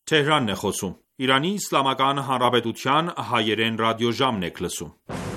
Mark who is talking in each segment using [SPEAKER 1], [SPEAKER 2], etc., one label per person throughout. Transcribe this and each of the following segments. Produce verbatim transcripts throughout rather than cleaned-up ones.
[SPEAKER 1] Թեհրանն է խոսում։ Իրանի Իսլամական Հանրապետության հայերեն ռադիոժամն եք լսում։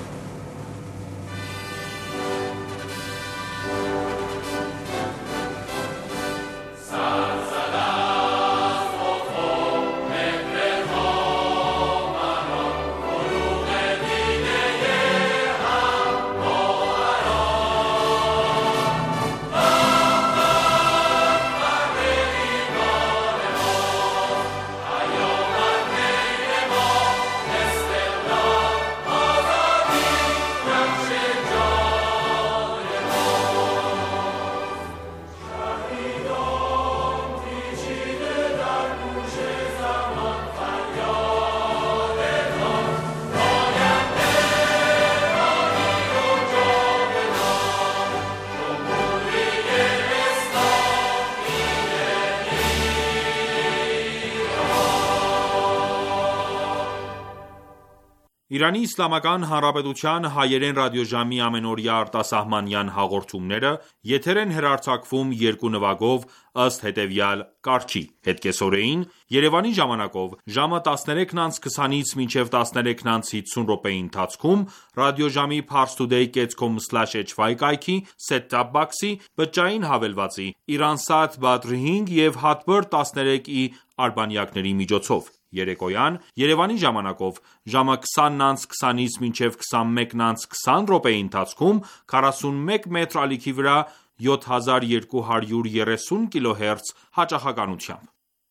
[SPEAKER 1] Իրանի Իսլամական Հանրապետության հայերեն ռադիոժամի ամենօրյա արտասահմանյան հաղորդումները եթեր են հեռարձակվում երկու նվագով ըստ հետևյալ կարգի. Հետկեսօրեին Երևանի ժամանակով ժամը տասներեքն անց քսանից մինչև տասներեքն անց հիսուն րոպեի ընթացքում ռադիոժամի parstoday dot com slash h y կայքի set-top box-ի բջջային հավելվածի Iransat Badr հինգ և Hotbird տասներեք ի արբանյակների միջոցով։ Երեկոյան Երևանի ժամանակով ժամը քսանն անց քսանից մինչև քսանմեկն անց քսան րոպեի ընթացքում քառասունմեկ մետր ալիքի վրա յոթ հազար երկու հարյուր երեսուն կիլոհերց հաճախականությամբ։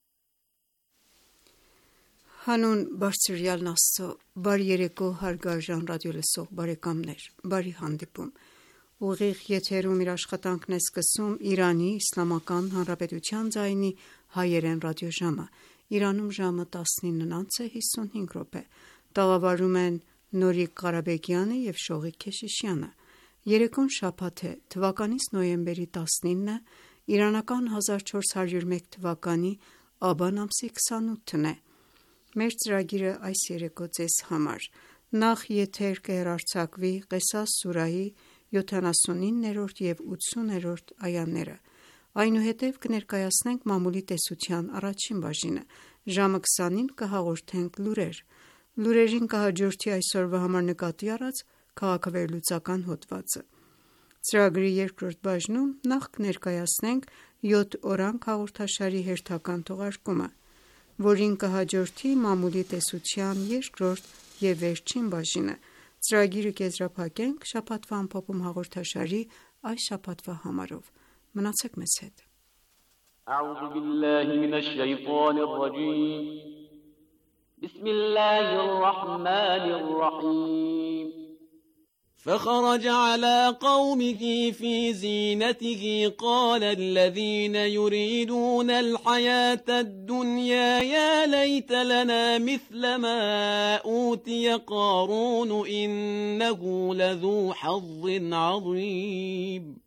[SPEAKER 2] Հանուն բարձրյալն Աստծո, բարի երեկո հարգարժան ռադիոլսող բարեկամներ, բարի հանդիպում։ Ուղիղ եթերում իր աշխատանքն է սկսում Իրանի Իսլամական Հանրապետության ձայնի հայերեն ռադիոժամը։ Իրանում ժամը տասնինն անց է հիսունհինգ րոպե։ Տաղավարում են Նորիկ Ղարաբեկյանը և Շողիկ Քեշիշյանը։ Երեկոն շաբաթ է, թվականից նոյեմբերի տասնինը, իրանական հազար չորս հարյուր մեկ թվականի աբան ամսի քսանութն է։ Մեր ծրագիրը այս երեկո ձեզ համար նախ եթեր կհեռարձակվի Ղեսաս սուրահի յոթանասունիններորդ և ութսուներորդ այաները։ Այնուհետև կներկայացնենք մամուլի տեսության առաջին բաժինը, ժամը քսանին կհաղորդենք լուրեր։ Լուրերին կհաջորդի այսօրվա համար նկատի առած քաղաքավերլուծական հոդվածը։ Ծրագրի երկրորդ բաժնում նախ կներկայացնենք յոթ օրանգ հաղորդաշարի հերթական թողարկումը, որին կհաջորդի մամուլի տեսության երկրորդ և վերջին բաժինը։ Ծրագիրը կեզրափակենք շաբաթվա ամփոփում հաղորդաշարի այս շաբաթվա համարով։ Մնացեք մեզ հետ։
[SPEAKER 3] أعوذ بالله من الشيطان الرجيم بسم الله الرحمن الرحيم فخرج على قومه في زينته قال الذين يريدون الحياة الدنيا يا ليت لنا مثل ما أوتي قارون إنه لذو حظ عظيم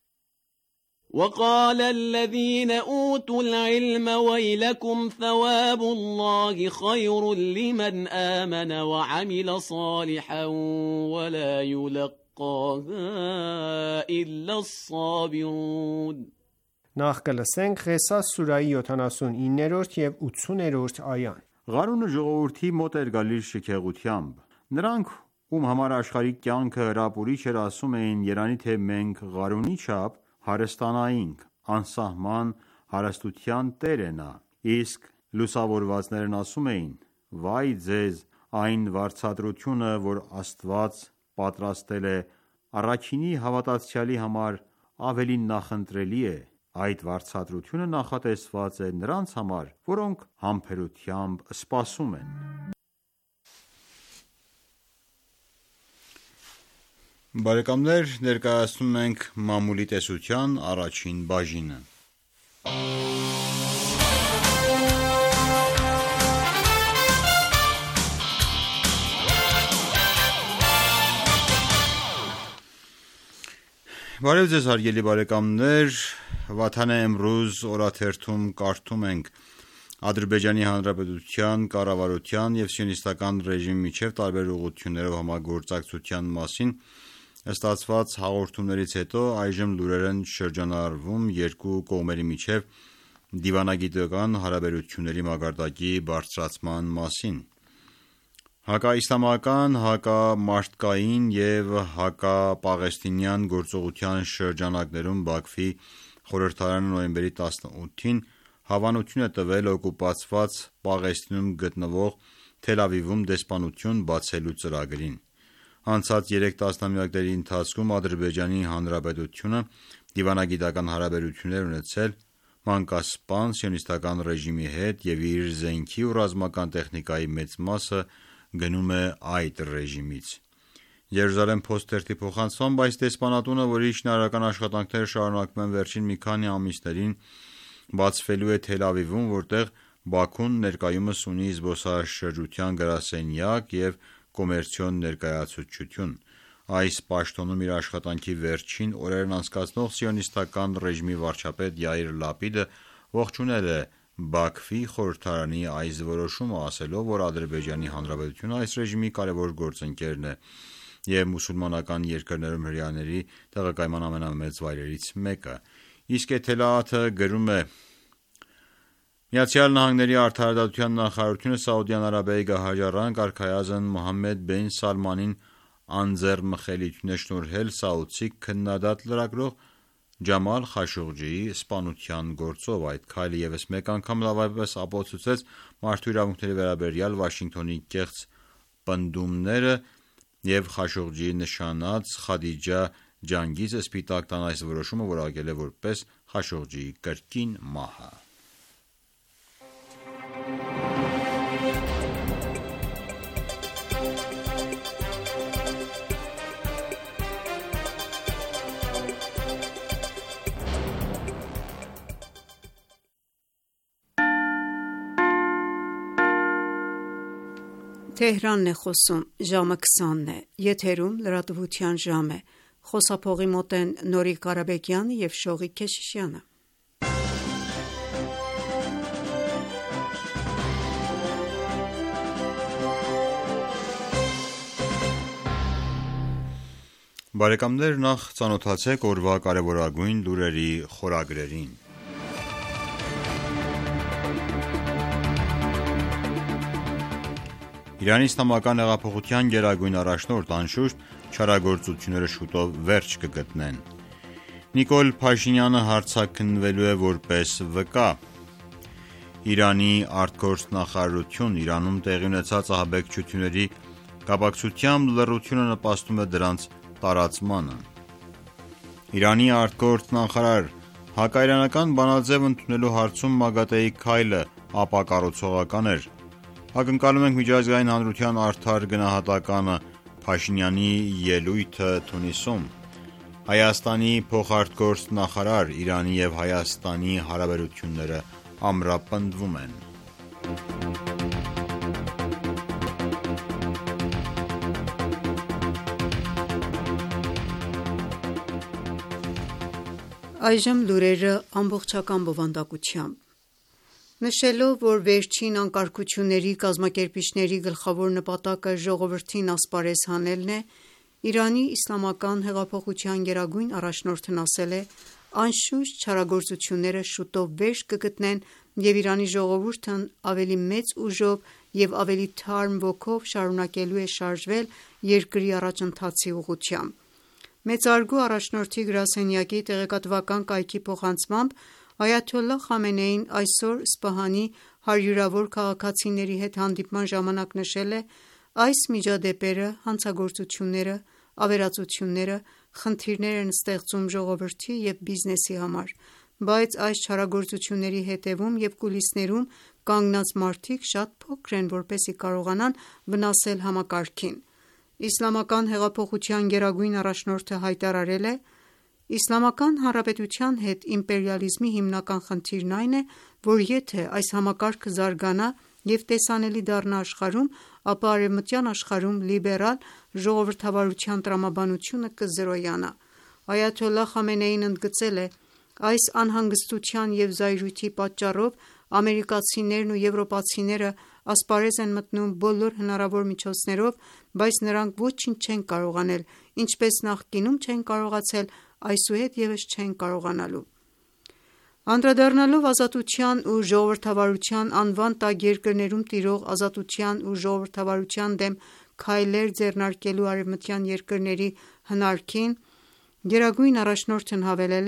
[SPEAKER 3] وقال الذين أوتوا العلم ويلكم ثواب الله خير لمن آمن وعمل صالحا ولا يلقاها إلا الصابرون
[SPEAKER 4] Նախ կլսենք Ղեսաս սուրահի յոթանասունիններորդ և ութսուներորդ այան։
[SPEAKER 5] Ղարունը ժողովրդի մոտ էր գալիս շքեղությամբ։ Նրանք, ում համար աշխարհիկ կյանքը հրապուրիչ էր, ասում էին, երանի թե մենք Ղարունի չափ հարստանայինք, անսահման հարստության տեր է նա։ Իսկ լուսավորվածներն ասում էին. Վայ ձեզ այն վարձատրությունը, որ Աստված պատրաստել է առաքինի հավատացյալի համար, ավելի նախընտրելի է։ Այդ վարձատրությունը նախատեսված է նրանց համար, որոնք համբերությամբ սպասում են։ Բարեկամներ, ներկայացնում ենք մամուլի տեսության առաջին բաժինը։ Բարև ձեզ հարգելի բարեկամներ, Վաթան Էմրուզ օրաթերթում կարդում ենք Ադրբեջանի Հանրապետության կառավարության և սիոնիստական ռեժիմի միջև տարբեր ուղղություններով համագործակցության մասին ստացված հաղորդումներից հետո այժմ լուրեր են շրջանառվում երկու կողմերի միջև դիվանագիտական հարաբերությունների մակարդակի բարձրացման մասին։ Հակաիսլամական, հակամարդկային և հակապաղեստինյան գործողության շրջանակներում Բաքվի խորհրդարանը նոյեմբերի տասնութին հավանություն է տվել օկուպացված Պաղեստինում գտնվող Թել Ավիվում դեսպանություն բացելու ծրագրին։ Անցած երեք տասնամյակների ընթացքում Ադրբեջանի Հանրապետությունը դիվանագիտական հարաբերություններ ունեցել մանկասպան սիոնիստական ռեժիմի հետ և իր զենքի ու ռազմական տեխնիկայի մեծ մասը գնում է այդ ռեժիմից։ Երուսալեմ Փոստ թերթի փոխանցմամբ այս դեսպանատունը, որի շինարարական աշխատանքները շարունակվում են վերջին մի քանի ամիսներին, բացվելու է Թել Ավիվում, որտեղ Բաքուն ներկայումս ունի զբոսաշրջության գրասենյակ և կոմերցիոն ներկայացուցչություն։ Այս պաշտոնում իր աշխատանքի վերջին օրերն անցկացնող սիոնիստական ռեժիմի վարչապետ Յայիր Լապիդը ողջունել է Բաքվի խորհրդարանի այս որոշումը, ասելով, որ Ադրբեջանի Հանրապետությունը այս ռեժիմի կարևոր գործընկերն է և մուսուլմանական երկրներում հրեաների տեղակայման ամենամեծ վայրերից մեկը։ Իսկ Էթելաաթը գրում է. «ԱՄՆ-ի արդարադատության նախարարությունը Սաուդյան Արաբիայի գահաժառանգ արքայազն Մոհամմեդ բեն Սալմանին անձեռմխելիություն է շնորհել սաուդցի քննադատ լրագրող Ջամալ Խաշողջիի սպանության գործով։ Այդ քայլը ևս մեկ անգամ լավապես ապացուցեց մարդու իրավունքների վերաբերյալ Վաշինգտոնի կեղծ պնդումները և Խաշողջիի նշանած Խադիջա Ջանգիզը սպիտակ տան այս որոշումը որակել է որպես Խաշողջիի կրկին մահը»։
[SPEAKER 2] Թեհրանն է խոսում, ժամը քսանն է, եթերում լրատվության ժամ է, խոսափողի մոտ են Նորիկ Ղարաբեկյանը և Շողիկ Քեշիշյանը։
[SPEAKER 5] Բարեկամներ, նախ ծանոթացեք օրվա կարևորագույն լուրերի խորագրերին։ Իրանի Իսլամական հեղափոխության գերագույն առաջնորդ, անշուշտ, չարագործությունները շուտով վերջ կգտնեն։ Նիկոլ Փաշինյանը հարցաքննվելու է որպես վկա։ Իրանի արտգործնախարարություն Իրանում տեղի ունեցած ահաբեկչությունների կապակցությամբ լռությունը նպաստում է դրանց տարածմանը։ Իրանի արտգործնախարար. հակաիրանական բանաձև ընդունելու հարցում ՄԱԳԱՏԷ-ի քայլը ապակառուցողական էր։ Ակնկալում ենք միջազգային հանրության արդար գնահատականը Փաշինյանի ելույթը Թունիսում։ Հայաստանի փոխարտգործնախարար. Իրանի և Հայաստանի հարաբերությունները ամրապնդվում են։
[SPEAKER 2] Այժմ լուրերը ամբողջական բովանդակությամբ։ Նշելով, որ վերջին անկարգությունների կազմակերպիչների գլխավոր նպատակը ժողովրդին ասպարեզ հանելն է, Իրանի Իսլամական հեղափոխության գերագույն առաջնորդն ասել է. «Անշուշտ չարագործությունները շուտով վերջ կգտնեն և Իրանի ժողովուրդն ավելի մեծ ուժով և ավելի թարմ ոգով շարունակելու է շարժվել երկրի առաջընթացի ուղղությամբ»։ Մեծարգո առաջնորդի գրասենյակի տեղեկատվական կայքի փոխանցմամբ Այաթոլլահ Խամենեին այսօր Սպահանի հարյուրավոր քաղաքացիների հետ հանդիպման ժամանակ նշել է. «Այս միջադեպերը, հանցագործությունները, ավերածությունները խնդիրներ են ստեղծում ժողովրդի և բիզնեսի համար, բայց այս չարագործությունների հետևում և կուլիսներում կանգնած մարդիկ շատ փոքր են, որպեսզի կարողանան վնասել համակարգին»։ Իսլամական հեղափոխության գերագույն առաջնորդը հայտարարել է. «Իսլամական Հանրապետության հետ իմպերիալիզմի հիմնական խնդիրն այն է, որ եթե այս համակարգը զարգանա և տեսանելի դառնա աշխարհում, ապա արևմտյան աշխարհում լիբերալ ժողովրդավարության տրամաբանությունը կզրոյանա»։ Այաթոլլահ Խամենեին ընդգծել է. «Այս անհանգստության և զայրույթի պատճառով ամերիկացիներն ու եվրոպացիները ասպարեզ են մտնում բոլոր հնարավոր միջոցներով, բայց նրանք ոչինչ չեն կարող անել, ինչպես նախկինում չեն կարողացել, այսուհետ ևս չեն կարողանալու»։ Անդրադառնալով ազատության ու ժողովրդավարության անվան տակ երկրներում տիրող ազատության ու ժողովրդավարության դեմ քայլեր ձեռնարկելու արևմտյան երկրների հնարքին, գերագույն առաջնորդն հավելել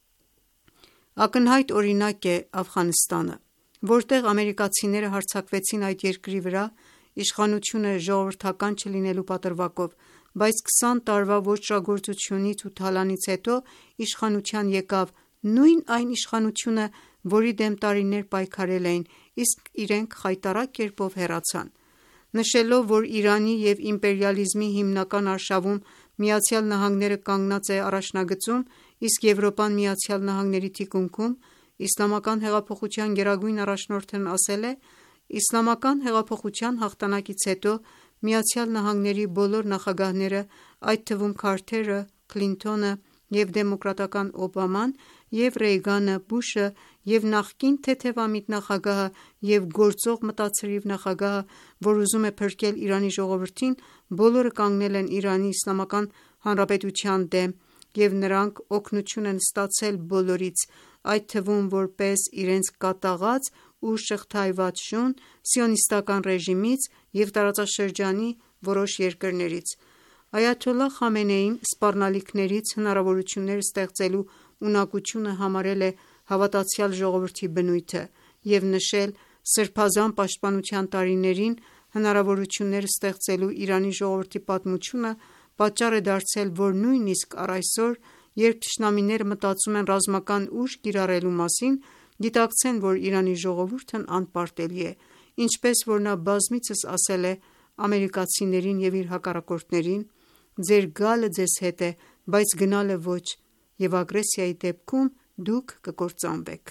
[SPEAKER 2] է.«Ակնհայտ օրինակ է Աֆղանստանը, որտեղ ամերիկացիները հարձակվեցին այդ երկրի վրա իշխանությունը ժողովրդական չլինելու պատրվակով, բայց քսան տարվա ոճրագործությունից ու թալանից հետո իշխանության եկավ նույն այն իշխանությունը, որի դեմ տարիներ պայքարել էին, իսկ իրենք խայտառակ կերպով հեռացան»։ Նշելով, որ Իրանի և իմպերիալիզմի հիմնական արշավում ԱՄՆ-ը կանգնած է առաջնագծում, իսկ Եվրոպան ԱՄՆ-ի թիկունքում, Իսլամական հեղափոխության գերագույն առաջնորդն ասել է.«Իսլամական հեղափոխության հաղթանակից հետո ԱՄՆ-ի բոլոր նախագահները, այդ թվում Քարթերը, Քլինթոնը և դեմոկրատական Օբաման և Ռեյգանը, Բուշը և նախկին թեթևամիտ նախագահը և գործող մտացրիվ նախագահը, որ ուզում է փրկել Իրանի ժողովրդին, բոլորը կանգնել են Իրանի Իսլամական Հանրապետության դեմ և նրանք օգնություն են ստացել բոլորից, այդ թվում որպես իրենց կատաղած ու շղթայված շուն Սիոնիստական ռեժիմից և տարածաշրջանի որոշ երկրներից»։ Այաթոլլահ Խամենեին սպառնալիքներից հնարավորություններ ստեղծելու ունակությունը համարել է հավատացյալ ժողովրդի բնույթը և նշել սրբազան պաշտպանության տարիներին հնարավորություններ ստեղծելու Իրանի ժողովրդի պատմությունը պատճառ է դարձել, որ նույնիսկ առ այսօր, երբ թշնամիները մտածում են ռազմական ուժ կիրառելու մասին, գիտակցեն, որ Իրանի ժողովուրդն անպարտելի է, ինչպես որ նա բազմիցս ասել է ամերիկացիներին և իր հակառակորդներին.«Ձեր գալը ձեզ հետ է, բայց գնալը ոչ, և ագրեսիայի դեպքում դուք կկործանվեք»։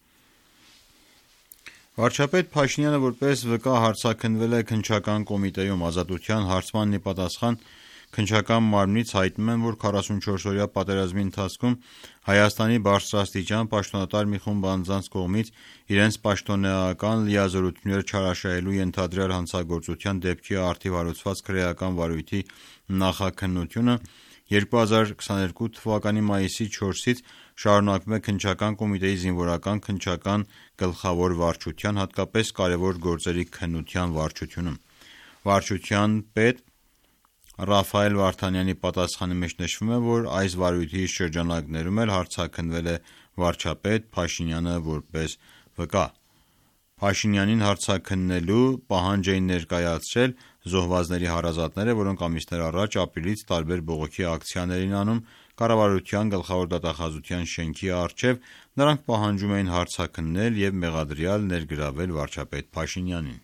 [SPEAKER 5] Վարչապետ Փաշինյանը որպես վկա հարձակնվել է Քննչական կոմիտեում։ Ազատության հարցմանն ի պատասխան քննչական մարմնից հայտնում են, որ քառասունչորսօրյա պատերազմի ընթացքում Հայաստանի բարձրաստիճան պաշտոնատար մի խումբ անձանց կողմից իրենց պաշտոնեական լիազորությունները չարաշահելու ենթադրյալ հանցագործության դեպքի առթիվ հարուցված քրեական վարույթի նախաքննությունը երկու հազար քսաներկու թվականի մայիսի չորսից շարունակվում է Քննչական կոմիտեի զինվորական քննչական գլխավոր վարչության, հատկապես կարևոր գործերի քննության վարչությունում։ Վարչության պետ Ռաֆայել Վարդանյանի պատասխանի մեջ նշվում է, որ այս վարույթի շրջանակներում էլ հարձակնվել է վարչապետ Փաշինյանը որպես վկա։ Փաշինյանին հարձակնելու պահանջ էին ներկայացրել զոհվածների հարազատները, որոնք ամիսներ առաջ ապրիլից տարբեր բողոքի ակցիաներ էին անում կառավարության գլխավոր դատախազության շենքի առջև։ Նրանք պահանջում էին հարձակնել և մեղադրյալ ներգրավել վարչապետ Փաշինյանին։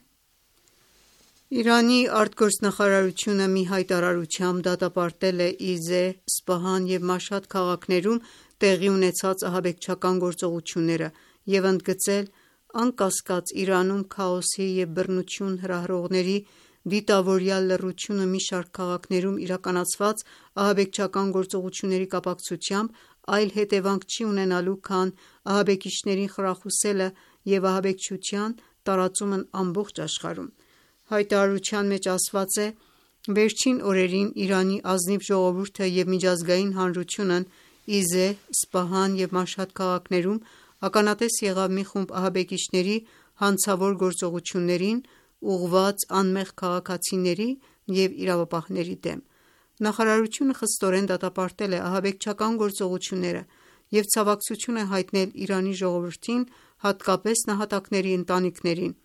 [SPEAKER 2] Իրանի արտգործնախարարությունը մի հայտարարությամբ դատապարտել է Իզե, Սպահան և Մաշհադ քաղաքներում տեղի ունեցած ահաբեկչական գործողությունները և ընդգծել անկասկած Իրանում քաոսի և բռնություն հրահրողների դիտավորյալ լռությունը մի շարք քաղաքներում իրականացված ահաբեկչական գործողությունների կապակցությամբ այլ հետևանք չի ունենալու, քան ահաբեկիչներին խրախուսելը և ահաբեկչության տարածումն ամբողջ աշխարհում։ Հայտարարության մեջ ասված է.«Վերջին օրերին Իրանի ազնիվ ժողովուրդը և միջազգային հանրությունն Իզե, Սպահան և Մաշհադ քաղաքներում ականատես եղավ մի խումբ ահաբեկիչների հանցավոր գործողություններին՝ ուղղված անմեղ քաղաքացիների և իրավապահների դեմ։ Նախարարությունը խստորեն դատապարտել է ահաբեկչական գործողությունները և ցավակցություն է հայտնել Իրանի ժողովրդին, հատկապես նահատակների ընտանիքներին»։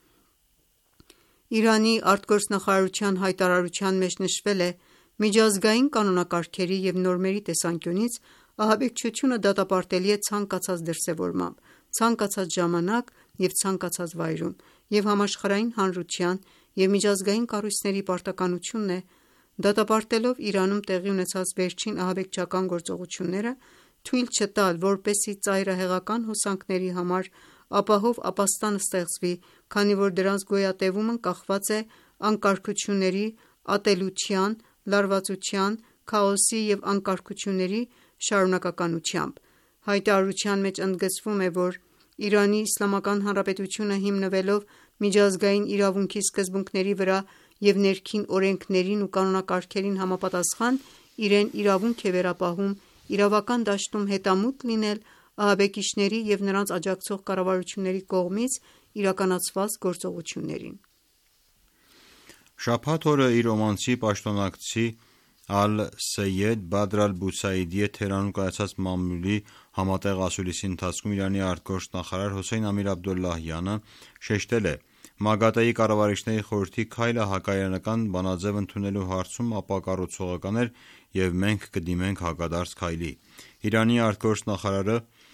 [SPEAKER 2] Իրանի արտգործնախարարության հայտարարության մեջ նշվել է.«Միջազգային կանոնակարգերի և նորմերի տեսանկյունից ահաբեկչությունը դատապարտելի է ցանկացած դրսևորմամբ, ցանկացած ժամանակ և ցանկացած վայրում, և համաշխարհային հանրության և միջազգային կառույցների պարտականությունն է դատապարտելով Իրանում տեղի ունեցած վերջին ահաբեկչական գործողությունները, թույլ չտալ, որպեսզի ծայրահեղական հոսանքների համար ապահով ապաստան ստեղծվի, քանի որ դրանց գոյատևումն կախված է անկարգությունների, ատելության, լարվածության, քաոսի և անկարգությունների շարունակականությամբ»։ Հայտարարության մեջ ընդգծվում է, որ Իրանի Իսլամական Հանրապետությունը հիմնվելով միջազգային իրավունքի սկզբունքների վրա և ներքին օրենքներին ու կանոնակարգերին համապատասխան, իրեն իրավունք է վերապահում իրավական դաշտում հետամուտ լինել ահաբեկիչների և նրանց աջակցող կառավարությունների կողմից իրականացված գործողություններին։
[SPEAKER 5] Շաբաթ օրը իր օմանցի պաշտոնակցի Ալ-Սեյեդ Բադր Ալ-Բուսայիդի հետ Թեհրանում կայացած մամուլի համատեղ ասուլիսի ընթացքում Իրանի ԱԳ նախարար Հոսեյն Ամիր-Աբդոլլահյանը շեշտել է. «ՄԱԳԱՏԷ-ի կառավարիչների խորհրդի քայլը հակաիրանական բանաձև ընդունելու հարցում ապակառուցողական էր և մենք կդիմենք հակադարձ քայլի»։ Իրանի ԱԳ նախարարը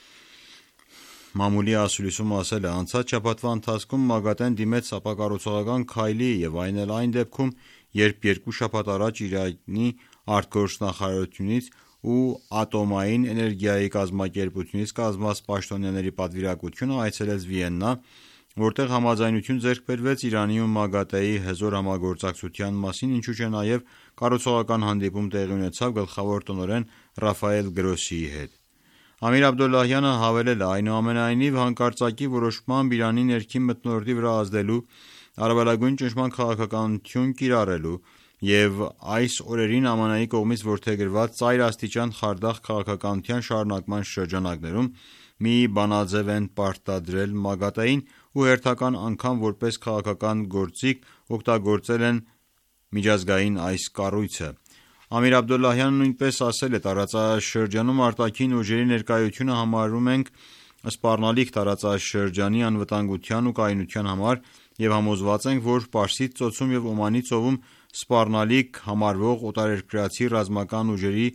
[SPEAKER 5] մամուլի ասուլիսում ասել է. «Անցած շաբաթվա ընթացքում ՄԱԳԱՏԷ-ն դիմեց ապակառուցողական քայլի և այն էլ այն դեպքում, երբ երկու շաբաթ առաջ Իրանի արտգործնախարարությունից ու Ատոմային էներգիայի կազմակերպությունից կազմված պաշտոնյաների պատվիրակությունը այցելեց Վիեննա, որտեղ համաձայնություն ձեռք բերվեց Իրանի ու ՄԱԳԱՏԷ-ի հզոր համագործակցության մասին, ինչու չէ նաև կառուցողական հանդիպում տեղի ունեցավ գլխավոր տնօրեն Ռաֆայել Գրոսիի հետ»։ Ամիր Աբդոլլահյանը հավելել է. «Այնուամենայնիվ, հանկարծակի որոշմամբ Իրանի ներքին մթնոլորտի վրա ազդելու, առավելագույն ճնշման քաղաքականություն կիրառելու և այս օրերին ԱՄՆ-ի կողմից որդեգրված ծայրաստիճան խարդախ քաղաքականության շարունակման շրջանակներում մի բանաձև են պարտադրել ՄԱԳԱՏԷ-ին ու հերթական անգամ որպես քաղաքական գործիք օգտագործել են միջազգային այս կառույցը»։ Ամիր Աբդոլլահյանը նույնպես ասել է. «Տարածաշրջանում արտաքին ուժերի ներկայությունը համարում ենք սպառնալիք տարածաշրջանի անվտանգության ու կայունության համար և համոզված ենք, որ Պարսից ծոցում և Օմանի ծովում սպառնալիք համարվող օտարերկրացի ռազմական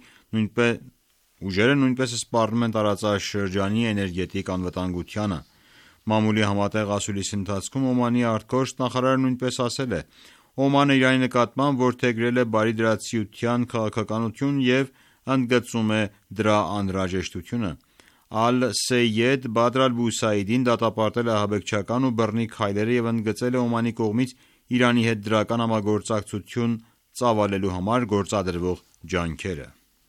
[SPEAKER 5] ուժերը նույնպես սպառնում են տարածաշրջանի էներգետիկ անվտանգությանը»։ Մամուլի համատեղ ասուլիսի ընթացքում Օմանի արտգործնախարարը նույնպես ասել է. «Օմանը Իրանի նկատմամբ որդեգրել է բարիդրացիության քաղաքականություն և ընդգծում է դրա անհրաժեշտությունը»։ Ալ-Սեյեդ Բադր Ալ-Բուսայիդին դատապարտել է ահաբեկչական ու բռնի քայլերը և ընդգծել է Օմանի կողմից Իրանի հետ դրական համագործակցություն ծավալելու համար գործադրվող ջանքերը։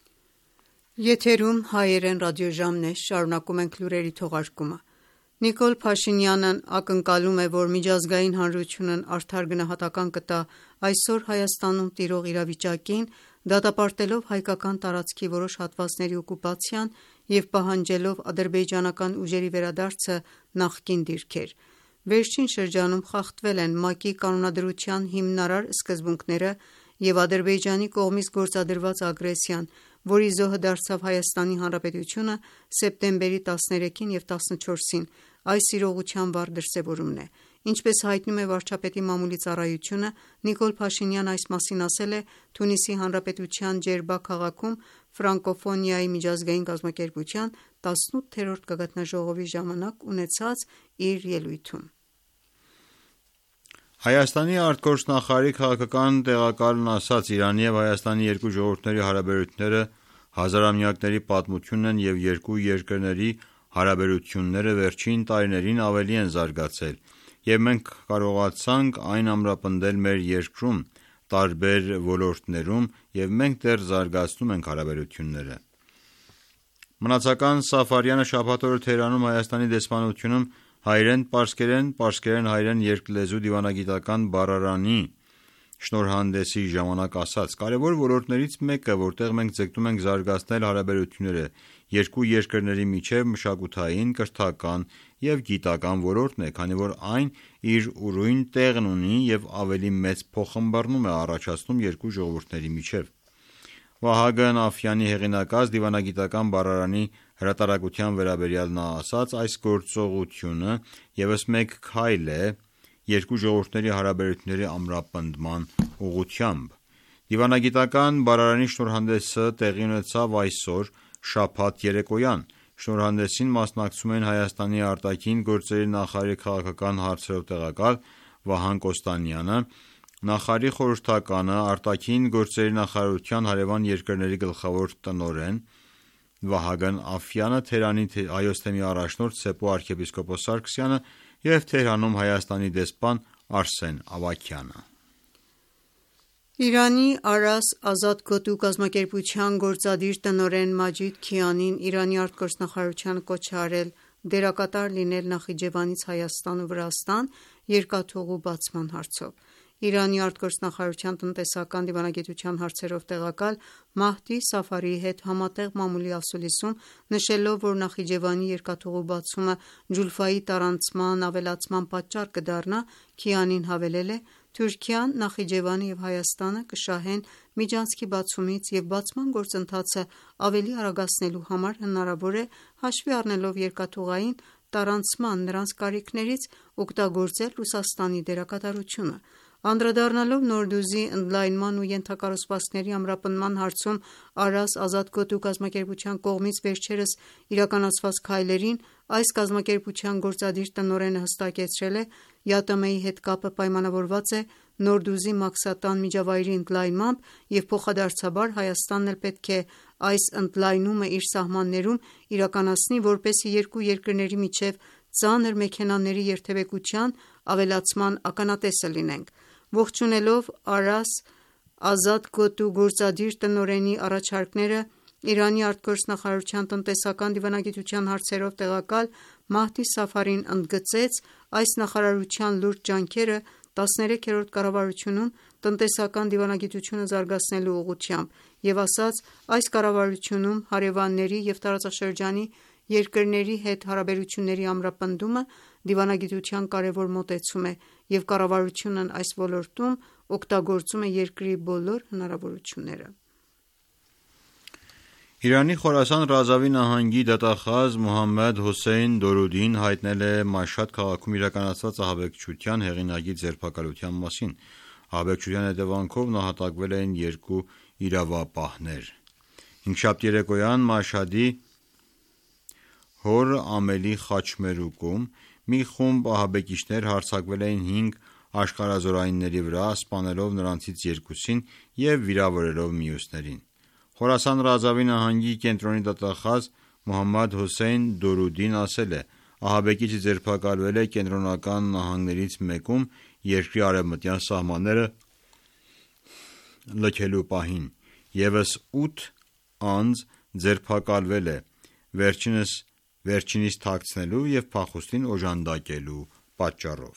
[SPEAKER 2] Նիկոլ Փաշինյանն ակնկալում է, որ միջազգային հանրությունն արդար գնահատական կտա այսօր Հայաստանում տիրող իրավիճակին՝ դատապարտելով հայկական տարածքի որոշ հատվածների օկուպացիան և պահանջելով ադրբեջանական ուժերի վերադարձը նախկին դիրքեր։ Վերջին շրջանում խախտվել են ՄԱԿ-ի կանոնադրության հիմնարար սկզբունքները և Ադրբեջանի կողմից գործադրված ագրեսիան, որի զոհը դարձավ Հայաստանի Հանրապետությունը սեպտեմբերի տասներեքին և տասնչորսին, այս իրողության վառ դրսևորումն է։ Ինչպես հայտնում է վարչապետի մամուլի ծառայությունը, Նիկոլ Փաշինյանն այս մասին ասել է Թունիսի Հանրապետության Ջերբա քաղաքում ֆրանկոֆոնիայի միջազգային կազմակերպության տասնութերորդ գագաթնաժողովի ժամանակ ունեցած իր ելույթում։
[SPEAKER 5] Հայաստանի արտգործնախարարի քաղաքական տեղակալն ասաց. «Իրանի և Հայաստանի երկու ժողովուրդների հարաբերությունները հազարամյակների պատմություն են և երկու երկրների հարաբերությունները վերջին տարիներին ավելի են զարգացել, և մենք կարողացանք այն ամրապնդել մեր երկրում տարբեր ոլորտներում և մենք դեռ զարգացնում ենք հարաբերությունները»։ Մնացական Սաֆարյանը շաբաթ օրը Թեհրանում Հայաստանի դեսպանությունում հայերեն-պարսկերեն, պարսկերեն-հայերեն երկլեզու դիվանագիտական բառարանի շնորհանդեսի ժամանակ ասաց. «Կարևոր ոլորտներից մեկը, որտեղ մենք ձգտում ենք զարգացնել հարաբերությունները երկու երկրների միջև, մշակութային, կրթական և գիտական ոլորտն է, քանի որ այն իր ուրույն տեղն ունի և ավելի մեծ փոխըմբըռնում է առաջացնում երկու ժողովուրդների միջև»։ Վահագն Աֆյանի հեղինակած դիվանագիտական բառարանի հրատարակության վերաբերյալ նա ասաց. «Այս գործողությունը ևս մեկ քայլ է երկու ժողովուրդների հարաբերությունների ամրապնդման ուղղությամբ»։ Դիվանագիտական բառարանի շնորհանդեսը տեղի ունեցավ այսօր՝ շաբաթ երեկոյան։ Շնորհանդեսին մասնակցում էին Հայաստանի արտաքին գործերի նախարարի քաղաքական հարցերով տեղակալ Վահան Կոստանյանը, նախարարի խորհրդականը, արտաքին գործերի նախարարության հարևան երկրների գլխավոր տնօրեն Վահագն Աֆյանը, Թեհրանի Հայոց թեմի առաջնորդ Սեպո arczepiskopos Սարգսյանը և Թեհրանում Հայաստանի դեսպան Արսեն Ավագյանը։
[SPEAKER 2] Իրանի «Արաս» ազատ գոտու կազմակերպության գործադիր տնօրեն Մաջիդ Քիանին Իրանի արտգործնախարարությանը կոչ է արել դերակատար լինել Նախիջևանից Հայաստան ու Վրաստան երկաթուղու բացման հարցով։ Իրանի արտգործնախարարության տնտեսական դիվանագիտության հարցերով տեղակալ Մահդի Սաֆարիի հետ համատեղ մամուլի ասուլիսում, նշելով, որ Նախիջևանի երկաթուղու բացումը Ջուլֆայի տարանցման ավելացման պատճառ կդառնա, Քիանին հավելել է. «Թուրքիան, Նախիջևանը և Հայաստանը կշահեն միջանցքի բացումից և բացման գործընթացը ավելի արագացնելու համար հնարավոր է, հաշվի առնելով երկաթուղային տարանցման նրանց կարիքներից, օգտագործել Ռուսաստանի դերակատարությունը»: Անդրադառնալով Նորդուզի ընդլայնման ու ենթակառուցվածքների ամրապնդման հարցում Արաս ազատ գոտու կազմակերպության կողմից վերջերս իրականացված քայլերին, այս կազմակերպության գործադիր տնօրենը հստակեցրել է. «ՅԱՏՄ-ի հետ կապը պայմանավորված է Նորդուզի մաքսատան միջավայրի ընդլայնմամբ և փոխադարձաբար Հայաստանն էլ պետք է այս ընդլայնումը իր սահմաններում իրականացնի, որպեսզի երկու երկրների միջև ծանր մեքենաների երթևեկության ավելացման ականատեսը լինենք»: Ողջունելով Արաս ազատ գոտու գործադիր տնօրենի առաջարկները, Իրանի արտգործնախարարության տնտեսական դիվանագիտության հարցերով տեղակալ Մահդի Սաֆարին ընդգծեց այս նախարարության լուրջ ջանքերը տասներեքերորդ կառավարությունում տնտեսական դիվանագիտությունը զարգացնելու ուղղությամբ և ասաց. «Այս կառավարությունում հարևանների և տարածաշրջանի երկրների հետ հարաբերությունների ամրապնդումը դիվանագիտության կարևոր մոտեցում է և կառավարությունն այս ոլորտում օգտագործում է երկրի բոլոր հնարավորությունները»:
[SPEAKER 5] Իրանի Խորասան Ռազավի նահանգի դատախազ Մոհամմեդ Հոսեյն Դորուդին հայտնել է Մաշհադ քաղաքում իրականացված ահաբեկչության հեղինակի ձերբակալության մասին: Ահաբեկչության հետևանքով նահատակվել են երկու իրավապահներ: Հինգշաբթի երեկոյան Մաշհադի Հոր Ամելի խաչմերուկում մի խումբ ահաբեկիչներ հարձակվել էին հինգ աշխարհազորայինների վրա, սպանելով նրանցից երկուսին և վիրավորելով մյուսներին: Խորասան Ռազավի նահանգի կենտրոնի դատախազ Մոհամմեդ Հոսեյն Դորուդին ասել է. «Ահաբեկիչը ձերբակալվել է կենտրոնական նահանգներից մեկում երկրի արևմտյան սահմանները լքելու պահին: ԵՒս ութ անձ ձերբակալվել է վերջինիս թաքցնելու և փախուստին օժանդակելու պատճառով»: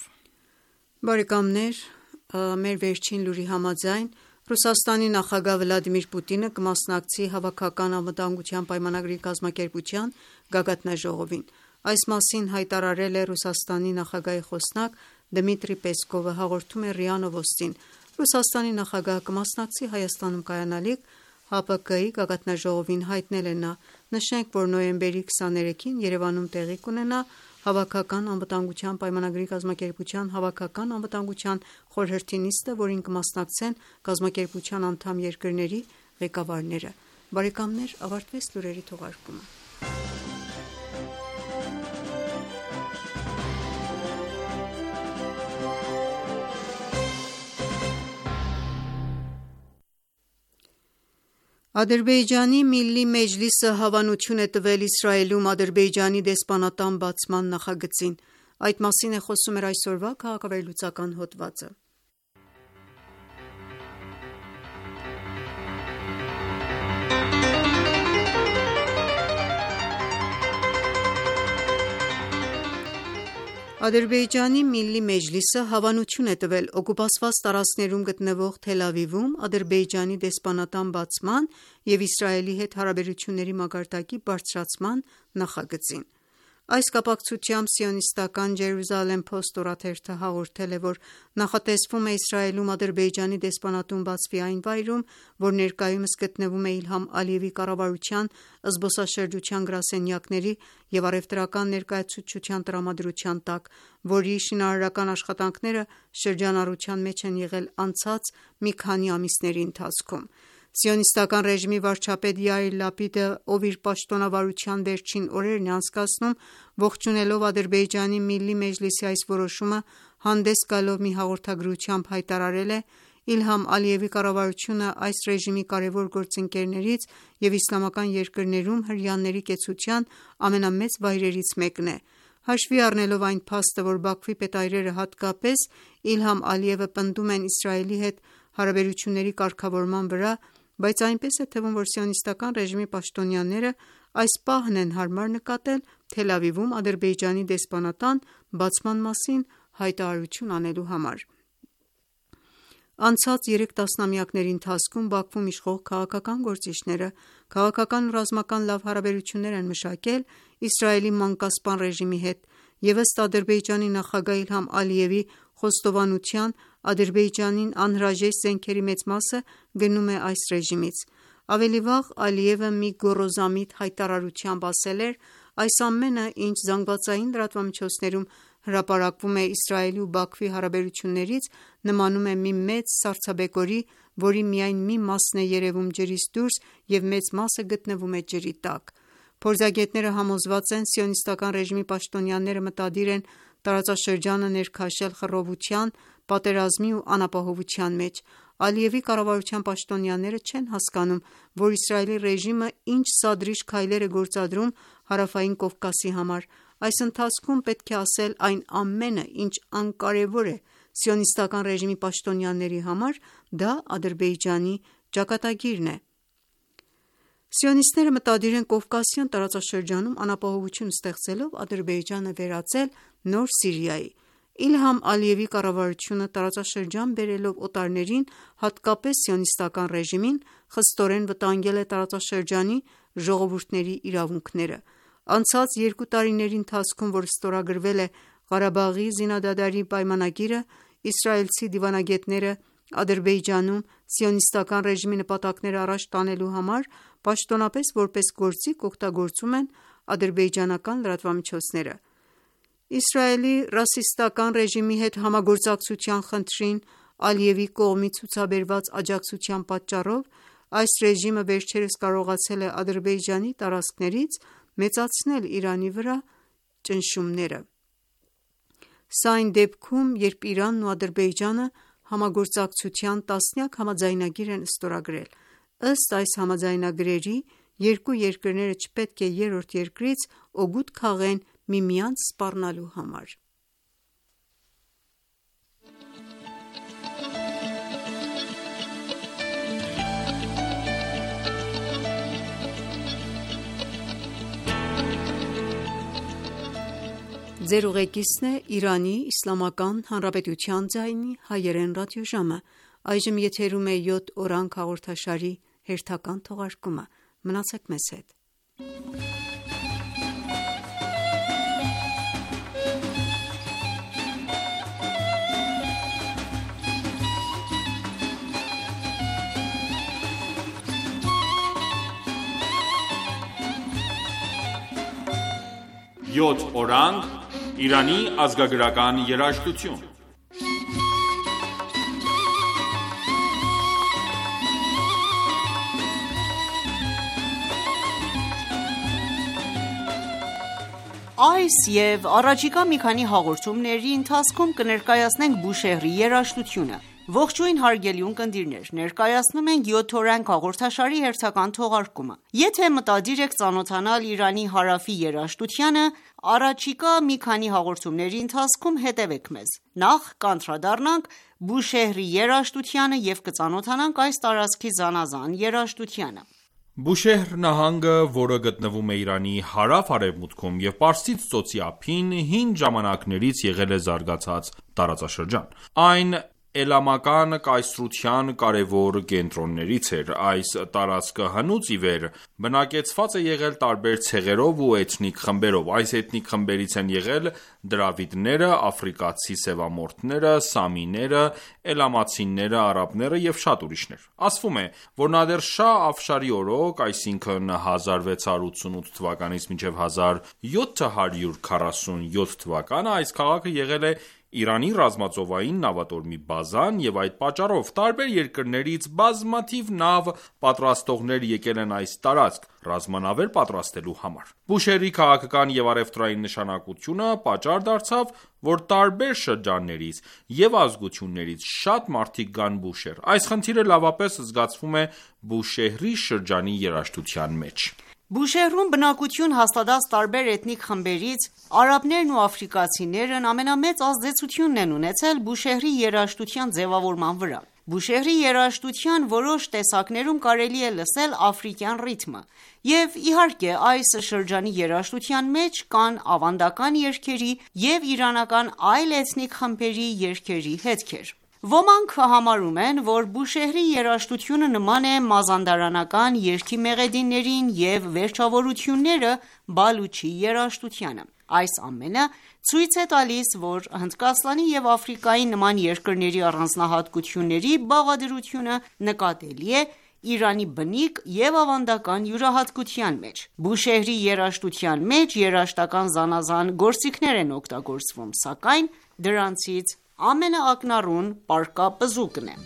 [SPEAKER 2] Մեր վերջին լուրի համաձայն, Ռուսաստանի նախագահ Վլադիմիր Պուտինը կմասնակցի Հավաքական անվտանգության պայմանագրի կազմակերպության գագաթնաժողովին: Այս մասին հայտարարել է Ռուսաստանի նախագահի խոսնակ Դմիտրի Պեսկովը, հաղորդում է ՌԻԱ Նովոստին: Ռուսաստանի նախագահը կմասնակցի Հայաստանում կայանալիք ՀԱՊԿ-ի գագաթնաժողովին, հայտնել է նա: Նշենք, որ նոյեմբերի քսաներեքին Երևանում տեղի կունենա Հավաքական անվտանգության պայմանագրի կազմակերպության Հավաքական անվտանգության խորհրդի նիստը, որին կմասնակցեն կազմակերպության անդամ երկրների ղեկավարները: Ավարտվեց լուրերի թողարկումը: Ադրբեջանի Միլլի Մեջլիսը հավանություն է տվել Իսրայելում Ադրբեջանի դեսպանատան բացման նախագծին: Այդ մասին է խոսում մեր այսօրվա քաղաքավերլուծական հոդվածը: Ադրբեջանի Միլլի Մեջլիսը հավանություն է տվել օկուպացված տարածքներում գտնվող Թել Ավիվում Ադրբեջանի դեսպանատան բացման և Իսրայելի հետ հարաբերությունների մակարդակի բարձրացման նախագծին: Այս կապակցությամբ սիոնիստական Jerusalem Post օրաթերթը հաղորդել է, որ նախատեսվում է Իսրայելում Ադրբեջանի դեսպանատուն բացվի այն վայրում, որ ներկայումս գտնվում է Իլհամ Ալիևի կառավարության զբոսաշրջության գրասենյակների և առևտրական ներկայացուցչության տրամադրության տակ, որի շինարարական աշխատանքները շրջանառության մեջ են եղել անցած մի քանի ամիսների ընթացքում: Սիոնիստական ռեժիմի վարչապետ Յայիր Լապիդը, ով իր պաշտոնավարության վերջին օրերն է անցկացնում ողջունելով Ադրբեջանի Միլլի Մեջլիսի այս որոշումը, հանդես գալով մի հաղորդագրությամբ հայտարարել է. «Իլհամ Ալիևի կառավարությունը այս ռեժիմի կարևոր գործընկերներից և իսլամական երկրներում հրեաների կեցության ամենամեծ վայրերից մեկն է: Հաշվի առնելով այն փաստը, որ Բաքվի պետայրերը, հատկապես Իլհամ Ալիևը պնդում են Իսրայելի հետ հարաբերությունների կարգավորման վրա, բայց այնպես է թվում, որ սիոնիստական ռեժիմի պաշտոնյաները այս պահն են հարմար նկատել Թել Ավիվում Ադրբեջանի դեսպանատան բացման մասին հայտարարություն անելու համար»: Անցած երեք տասնամյակների ընթացքում Բաքվում իշխող քաղաքական գործիչները քաղաքական ու ռազմական լավ հարաբերություններ են մշակել Իսրայելի մանկասպան ռեժիմի հետ և ըստ Ադրբեջանի նախագահ Իլհամ Ալիևի խոստովանության Ադրբեջանին անհրաժեշտ զենքերի մեծ մասը գնում է այս ռեժիմից։ Ավելի վաղ Ալիևը մի գոռոզամիտ հայտարարությամբ ասել էր.«Այս ամենը, ինչ զանգվածային լրատվամիջոցներում հրապարակվում է Իսրայելի ու Բաքվի հարաբերություններից, նմանում է մի մեծ սառցաբեկորի, որի միայն մի մասն է երևում ջրից դուրս և մեծ մասը գտնվում է ջրի տակ»։ Փորձագետները համոզված են սիոնիստական ռեժիմի պաշտոնյաները մտադիր են տարածաշրջանը ներքաշել խռովության, պատերազմի ու անապահովության մեջ։ Ալիևի կառավարության պաշտոնյաները չեն հասկանում, որ Իսրայելի ռեժիմը ինչ սադրիչ քայլեր է գործադրում Հարավային Կովկասի համար։ Այս ընթացքում պետք է ասել այն ամենը, ինչ անկարևոր է սիոնիստական ռեժիմի պաշտոնյաների համար, դա Ադրբեջանի ճակատագիրն է։ Սիոնիստները մտադիր են Կովկասյան տարածաշրջանում անապահովություն ստեղծելով Ադրբեջանը վերածել նոր Սիրիայի։ Իլհամ Ալիևի կառավարությունը տարածաշրջան բերելով օտարներին, հատկապես սիոնիստական ռեժիմին, խստորեն վտանգել է տարածաշրջանի ժողովուրդների իրավունքները։ Անցած երկու տարիների ընթացքում, որ ստորագրվել է Ղարաբաղի զինադադարի պայմանագիրը, իսրայելցի դիվանագետները Ադրբեջանում սիոնիստական ռեժիմի նպատակները առաջ տանելու համար պաշտոնապես որպես գործիք օգտագործում են ադրբեջանական լրատվամիջոցները։ Իսրայելի ռասիստական ռեժիմի հետ համագործակցության խնդրին Ալիևի կողմից ցուցաբերված աջակցության պատճառով այս ռեժիմը վերջերս կարողացել է Ադրբեջանի տարածքներից մեծացնել Իրանի վրա ճնշումները։ Սա այն դեպքում, երբ Իրանն ու Ադրբեջանը համագործակցության տասնյակ համաձայնագիր են ստորագրել։ Ըստ այս համաձայնագրերի, երկու երկրները չպետք է երրորդ երկրից օգուտ քաղեն միմյանց սպառնալու համար։ Ձեր ուղեկիցն է Իրանի Իսլամական Հանրապետության ձայնի հայերեն ռադիոժամը։ Այժմ եթերում է յոթ օրանգ հաղորդաշարի հերթական թողարկումը։ Մնացեք մեզ հետ։
[SPEAKER 1] Յոթ օրանգ Իրանի ազգագրական երաժշտություն։
[SPEAKER 6] Այս և առաջիկա մի քանի հաղորդումների ընթացքում կներկայացնենք Բուշեհրի երաժշտությունը։ Ողջույն հարգելի ունկնդիրներ, ներկայացնում ենք յոթ օրանգ հաղորդաշարի հերթական թողարկումը։ Եթե մտադիր եք ծանոթանալ Իրանի հարավի երաժշտությանը, առաջիկա մի քանի հաղորդումների ընթացքում հետևեք մեզ։ Նախ կանդրադառնանք Բուշեհրի երաժշտությանը և կծանոթանանք այս տարածքի զանազան երաժշտությանը։
[SPEAKER 1] Բուշեհր նահանգը, որը գտնվում է Իրանի հարավ-արևմուտքում և Պարսից ծոցի ափին, հին ժամանակներից եղել է զարգացած տարածաշրջան։ Այն էլամական կայսրության կարևոր կենտրոններից էր։ Այս տարածքը հնուց ի վեր բնակեցված է եղել տարբեր ցեղերով ու էթնիկ խմբերով։ Այս էթնիկ խմբերից են եղել դրավիդները, աֆրիկացի սևամորթները, սամիները, էլամացիները, արաբները և շատ ուրիշներ։ Ասվում է, որ Նադեր Շահ Աֆշարի օրոք, այսինքն հազար վեց հարյուր ութսունութ թվականից մինչև հազար յոթ հարյուր քառասուն յոթ թվականը այս քաղաքը եղել է Իրանի ռազմածովային նավատորմի բազան և այդ պատճառով տարբեր երկրներից բազմաթիվ նավ պատրաստողներ եկել են այս տարածք ռազմանավեր պատրաստելու համար։ Բուշեհրի քաղաքական և առևտրային նշանակությունը պատճառ դարձավ, որ տարբեր շրջաններից և ազգություններից շատ մարդիկ գան Բուշեհր։ Այս խնդիրը լավապես զգացվում է Բուշեհրի շրջանի երաժշտության մեջ։
[SPEAKER 6] Բուշեհրում բնակություն հաստատած տարբեր էթնիկ խմբերից արաբներն ու աֆրիկացիներն ամենամեծ ազդեցությունն են ունեցել Բուշեհրի երաժշտության ձևավորման վրա։ Բուշեհրի երաժշտության որոշ տեսակներում կարելի է լսել աֆրիկյան ռիթմը, և իհարկե այս շրջանի երաժշտության մեջ կան ավանդական երգերի և իրանական այլ էթնիկ խմբերի երգերի հետքեր։ Ոմանք համարում են, որ Բուշեհրի երաժշտությունը նման է մազանդարանական երգի մեղեդիներին և վերջավորությունները Բալուչի երաժշտությանը: Այս ամենը ցույց է տալիս, որ Հնդկաստանի և Աֆրիկայի նման երկրների առանձնահատկությունների բաղադրությունը նկատելի է Իրանի բնիկ և ավանդական յուրահատկության մեջ: Բուշեհրի երաժշտության մեջ երաժշտական զանազան գործիքներ են օգտագործվում, սակայն դրանցից ամենաակնառուն պարկապզուկն է: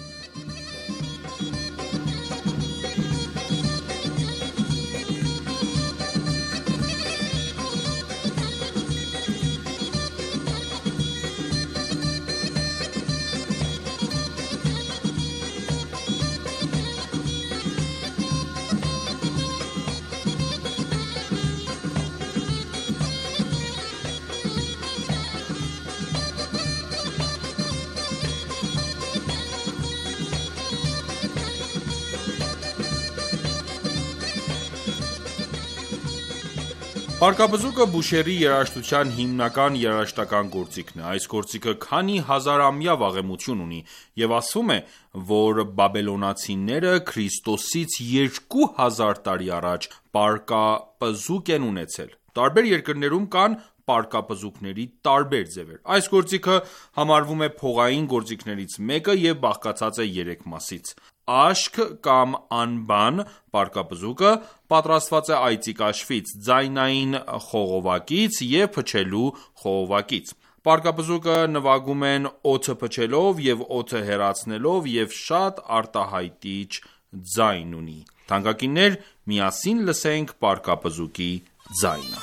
[SPEAKER 1] Պարկապզուկը Բուշեհրի երաժշտության հիմնական երաժշտական գործիքն է: Այս գործիքը քանի հազարամյա վաղեմություն ունի և ասվում է, որ բաբելոնացիները Քրիստոսից երկու հազար տարի առաջ պարկապզուկ են ունեցել: Տարբեր երկրներում կան պարկապզուկների տարբեր ձևեր: Այս գործիքը համարվում է փողային գործիքներից մեկը և բաղկացած է երեք մասից: Աշք կամ անբան պարկապզուկը պատրաստված է այծի կաշվից, ձայնային խողովակից և փչելու խողովակից: Պարկապզուկը նվագում են օդը փչելով և օդը հեռացնելով և շատ արտահայտիչ ձայն ունի: Թանկագիններ միասին լսենք պարկապզուկի ձայնը: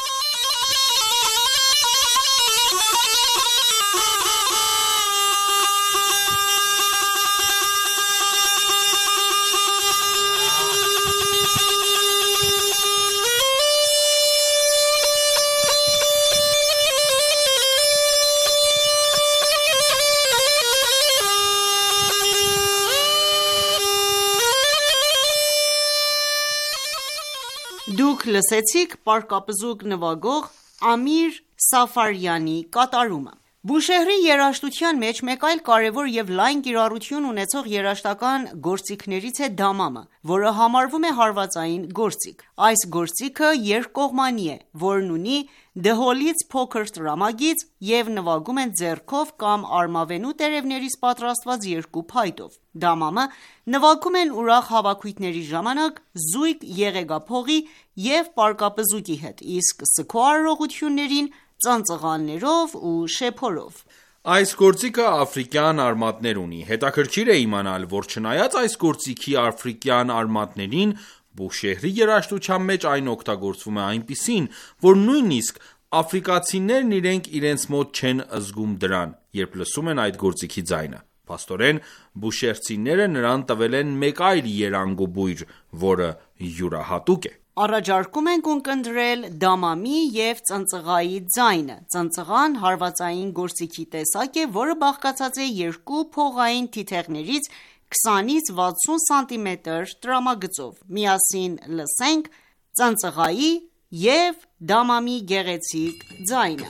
[SPEAKER 6] Դուք լսեցիք պարկապզուկ նվագող Ամիր Սաֆարյանի կատարումը: Բուշեհրի երաժշտության մեջ մեկ այլ կարևոր և լայն կիրառություն ունեցող երաժշտական գործիքներից է դամամը, որը համարվում է հարվածային գործիք: Այս գործիքը երկկողմանի է, որն ունի դհոլից փոքր տրամագիծ և նվագում են ձեռքով կամ արմավենու տերևներից պատրաստված երկու փայտով: Դամամը նվագում են ուրախ հավաքույթների ժամանակ զույգ եղեգափողի և պարկապզուկի հետ, իսկ սգո արարողություններին ծանծաղալներով ու շեփորով:
[SPEAKER 1] Այս գործիքը աֆրիկյան արմատներ ունի: Հետաքրքիր է իմանալ, որ չնայած այս գործիքի աֆրիկյան արմատներին, Բուշեհրի երաժշտության մեջ այն օգտագործվում է այնպիսին, որ նույնիսկ աֆրիկացիներն իրենք իրենց մոտ չեն զգում դրան, երբ լսում են այդ գործիքի ձայնը: Փաստորեն բուշեհրցիները նրան տվել են մեկ այլ երանգ ու բույր, որը յուրահատուկ է:
[SPEAKER 6] Առաջարկում ենք ունկնդրել դամամի և ծնծղայի ձայնը: Ծնծղան հարվածային գործիքի տեսակ է, որը բաղկացած է երկու փողային թիթեղներից քսանից վաթսուն սանտիմետր տրամագծով: Միասին լսենք ծնծղայի և դամամի գեղեցիկ ձայնը: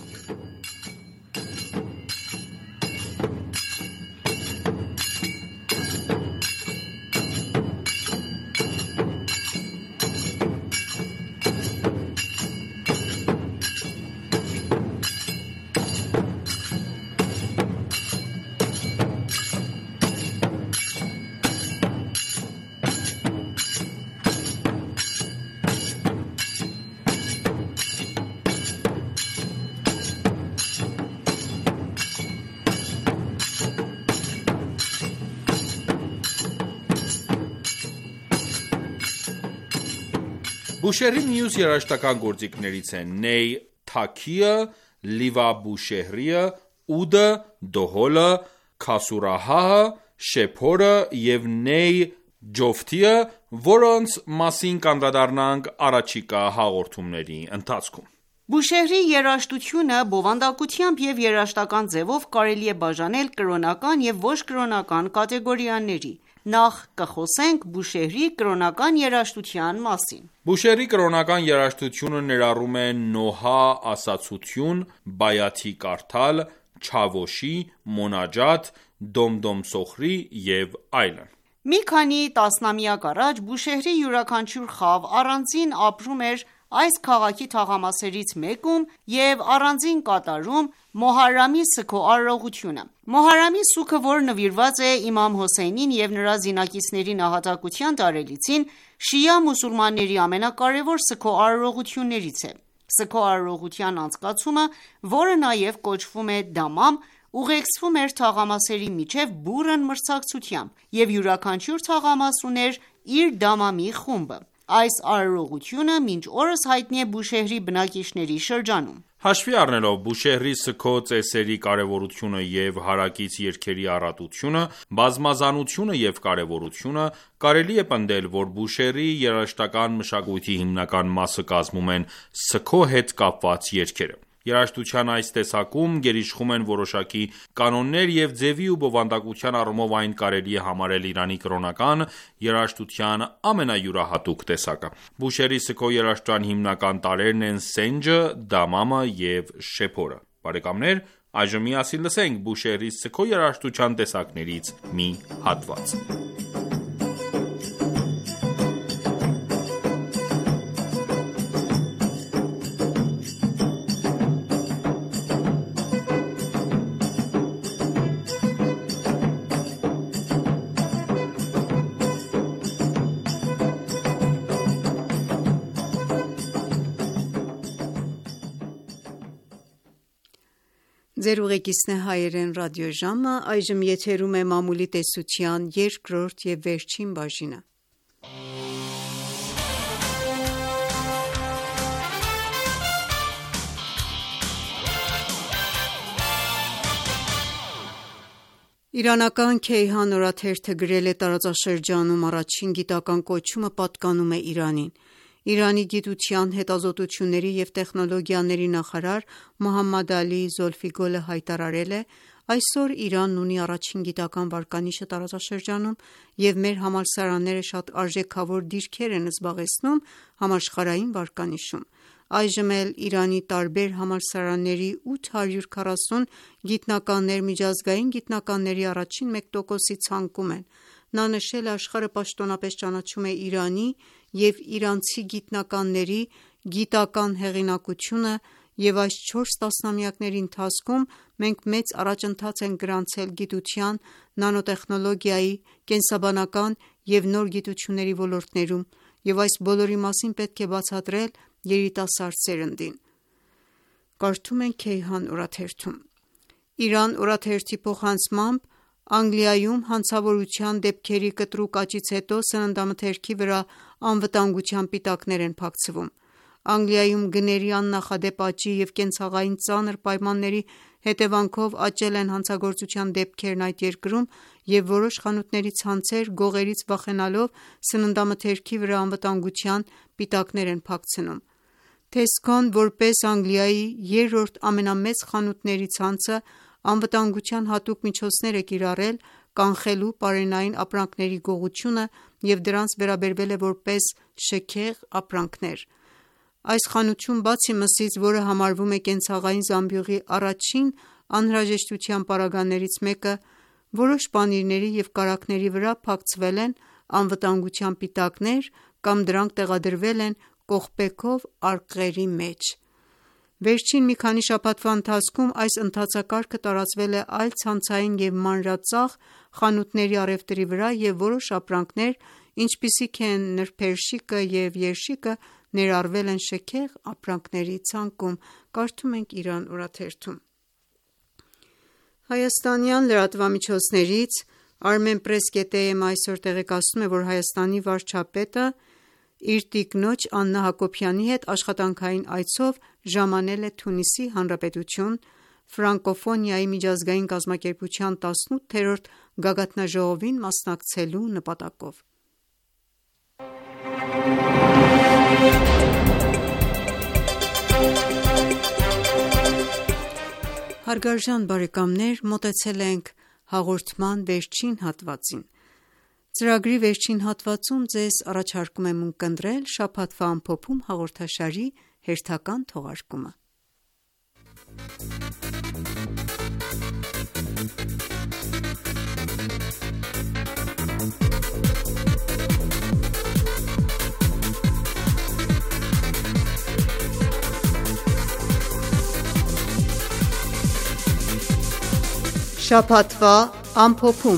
[SPEAKER 1] Բուշեհրի մյուս երաժշտական գործիքներից են նեյ թաքիը, լիվա բուշեհրիը, ուդը, դհոլը, քասուրահահը, շեփորը և նեյ ջոֆթիը, որոնց մասին կանդրադառնանք առաջիկա հաղորդումների ընթացքում:
[SPEAKER 6] Բուշեհրի երաժշտությունը բովանդակությամբ և երաժշտական ձևով կարելի է բաժանել կրոնական և ոչ կրոնական կատեգորիաների: Նախ կխոսենք Բուշեհրի կրոնական երաժշտության մասին:
[SPEAKER 1] Բուշեհրի կրոնական երաժշտությունը ներառում է նոհա ասացություն, բայաթի կարդալ, Չավոշի, Մոնաջաթ, Դոմդոմ Սոխրի և այլն։
[SPEAKER 6] Մի քանի տասնամյակ առաջ Բուշեհրի յուրաքանչյուր խավ առանձին ապրում էր այս քաղաքի թաղամասերից մեկում և առանձին կատարում Մոհարրամի սգո արարողությունը։ Մոհարրամի սուգը, որը նվիրված է իմամ Հոսեյնին և նրա զինակիցների նահատակության տարելիցին, շիա մուսուլմանների ամենակարևոր սգո արարողություններից է։ Սգո արարողության անցկացումը, որը նաև կոչվում է դամամ, ուղեկցվում էր թաղամասերի միջև բուռն մրցակցությամբ, և յուրաքանչյուր թաղամաս ուներ իր դամամի խումբը։ Այս արարողությունը մինչ օրս հայտնի է Բուշեհրի բնակիչների շրջանում։
[SPEAKER 1] Հաշվի առնելով Բուշեհրի սգո ծեսերի կարևորությունը և հարակից երգերի առատությունը, բազմազանությունը և կարևորությունը, կարելի է պնդել, որ Բուշեհրի երաժշտական մշակույթի հիմնական մասը կազմում են սգո հետ կապված երգերը։ Երաժշտության այս տեսակում գերիշխում են որոշակի կանոններ և ձևի ու բովանդակության առումով այն կարելի է համարել Իրանի կրոնական երաժշտության ամենայուրահատուկ տեսակը։ Բուշեհրի սգո երաժշտության հիմնական տարրերն են սենջը, դամամը և շեփորը։ Բարեկամներ, այժմ միասին լսենք Բուշեհրի սգո երաժշտության տեսակներից մի հատված։
[SPEAKER 2] Ձեր ուղեկիցն է հայերեն ռադիոժամը, այժմ եթերում է մամուլի տեսության երկրորդ և վերջին բաժինը։ Իրանական Քեյհան օրաթերթը գրել է տարածաշրջանում առաջին գիտական կոչումը պատկանում է Իրանին։ Իրանի գիտության, հետազոտությունների և տեխնոլոգիաների նախարար Մոհամմադ Ալի Զոլֆիգոլը հայտարարել է. «Այսօր Իրանն ունի առաջին գիտական վարկանիշը տարածաշրջանում, և մեր համալսարանները շատ արժեքավոր դիրքեր են զբաղեցնում համաշխարհային վարկանիշում։ Այժմ էլ Իրանի տարբեր համալսարանների ութ հարյուր քառասուն գիտնականներ միջազգային գիտնականների առաջին մեկ տոկոսի ցանկում են»։ Նա նշել է. «Աշխարհը պաշտոնապես ճանաչում է Իրանի և իրանցի գիտնականների գիտական հեղինակությունը, և այս չորս տասնամյակների ընթացքում մենք մեծ առաջընթաց ենք գրանցել գիտության, նանոտեխնոլոգիայի, կենսաբանական և նոր գիտությունների ոլորտներում, և այս բոլորի մասին պետք է բացատրել երիտասարդ սերնդին»։ Կարդում ենք Քեյհան օրաթերթում։ Իրան օրաթերթի փոխանցմամբ, Անգլիայում հանցավորության դեպքերի կտրուկ աճից հետո սննդամթերքի վրա անվտանգության պիտակներ են փակցվում։ Անգլիայում գների աննախադեպ աճի և կենցաղային ծանր պայմանների հետևանքով աճել են հանցագործության դեպքերն այդ երկրում, և որոշ խանութների ցանցեր գողերից վախենալով սննդամթերքի վրա անվտանգության պիտակներ են փակցնում։ Թեսկոն, որպես Անգլիայի երրորդ ամենամեծ խանութների ցանցը, անվտանգության հատուկ միջոցներ է կիրառել՝ կանխելու պարենային ապրանքների գողությունը և դրանց վերաբերվել է որպես շքեղ ապրանքներ։ Այս խանութում, բացի մսից, որը համարվում է կենցաղային զամբյուղի առաջին անհրաժեշտության պարագաներից մեկը, որոշ պանիրների և կարագների վրա փակցվել են անվտանգության պիտակներ կամ դրանք տեղադրվել են կողպեքով արկղերի մեջ։ Վերջին մի քանի շաբաթվա ընթացքում այս ընթացակարգը տարածվել է այլ ցանցային և մանրածախ խանութների առևտրի վրա, և որոշ ապրանքներ, ինչպիսիք են նրբերշիկը և երշիկը, ներառվել են շքեղ ապրանքների ցանկում։ Կարդում ենք Իրան օրաթերթում։ Հայաստանյան լրատվամիջոցներից Armenpress.am այսօր տեղեկացնում է, որ Հայաստանի վարչապետը իր տիկնոջ Աննա Հակոբյանի հետ աշխատանքային այցով ժամանել է Թունիսի Հանրապետություն՝ Ֆրանկոֆոնիայի միջազգային կազմակերպության տասնութերորդ գագաթնաժողովին մասնակցելու նպատակով։ Հարգարժան բարեկամներ, մոտեցել ենք հաղորդման վերջին հատվածին։ Ծրագրի վերջին հատվածում ձեզ առաջարկում եմ ունկնդրել շաբաթվա ամփոփում հաղորդաշարի հերթական թողարկումը։ Շաբաթվա ամփոփում։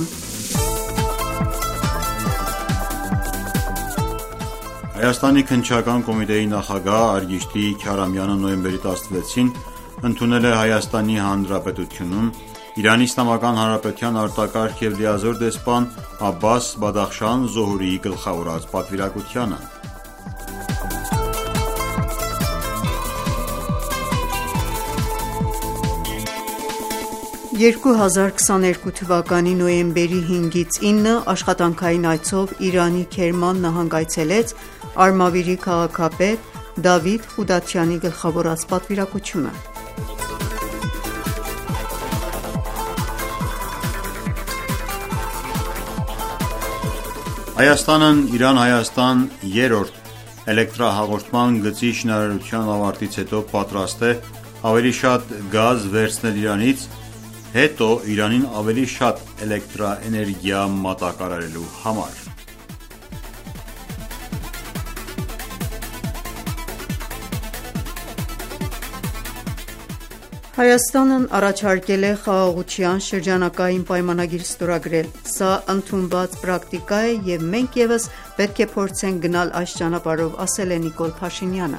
[SPEAKER 5] Հայաստանի քննչական կոմիտեի նախագահ Արգիշտի Քարամյանը նոյեմբերի տասնվեցին ընդունել է Հայաստանի Հանրապետությունում Իրանի Իսլամական Հանրապետության արտակարգ և լիազոր դեսպան Աբբաս Բադախշան Զոհուրիի գլխավորած պատվիրակությանը։
[SPEAKER 2] երկու հազար քսաներկու թվականի նոյեմբերի հինգից ինը աշխատանքային այցով Իրանի Քերման նահանգ այցելեց Արմավիրի քաղաքապետ Դավիթ Խուդաթյանի գլխավորած պատվիրակությունը։
[SPEAKER 5] Հայաստանն Իրան-Հայաստան երրորդ էլեկտրահաղորդման գծի շինարարության ավարտից հետո պատրաստ է ավելի շատ գազ վերցնել Իրանից, հետո Իրանին ավելի շատ էլեկտրաէներգիա մատակարարելու համար։
[SPEAKER 2] Հայաստանն առաջարկել է խաղաղության շրջանակային պայմանագիր ստորագրել։ Սա ընդունված պրակտիկա է և մենք ևս պետք է փորձենք գնալ այս ճանապարհով, ասել է Նիկոլ Փաշինյանը։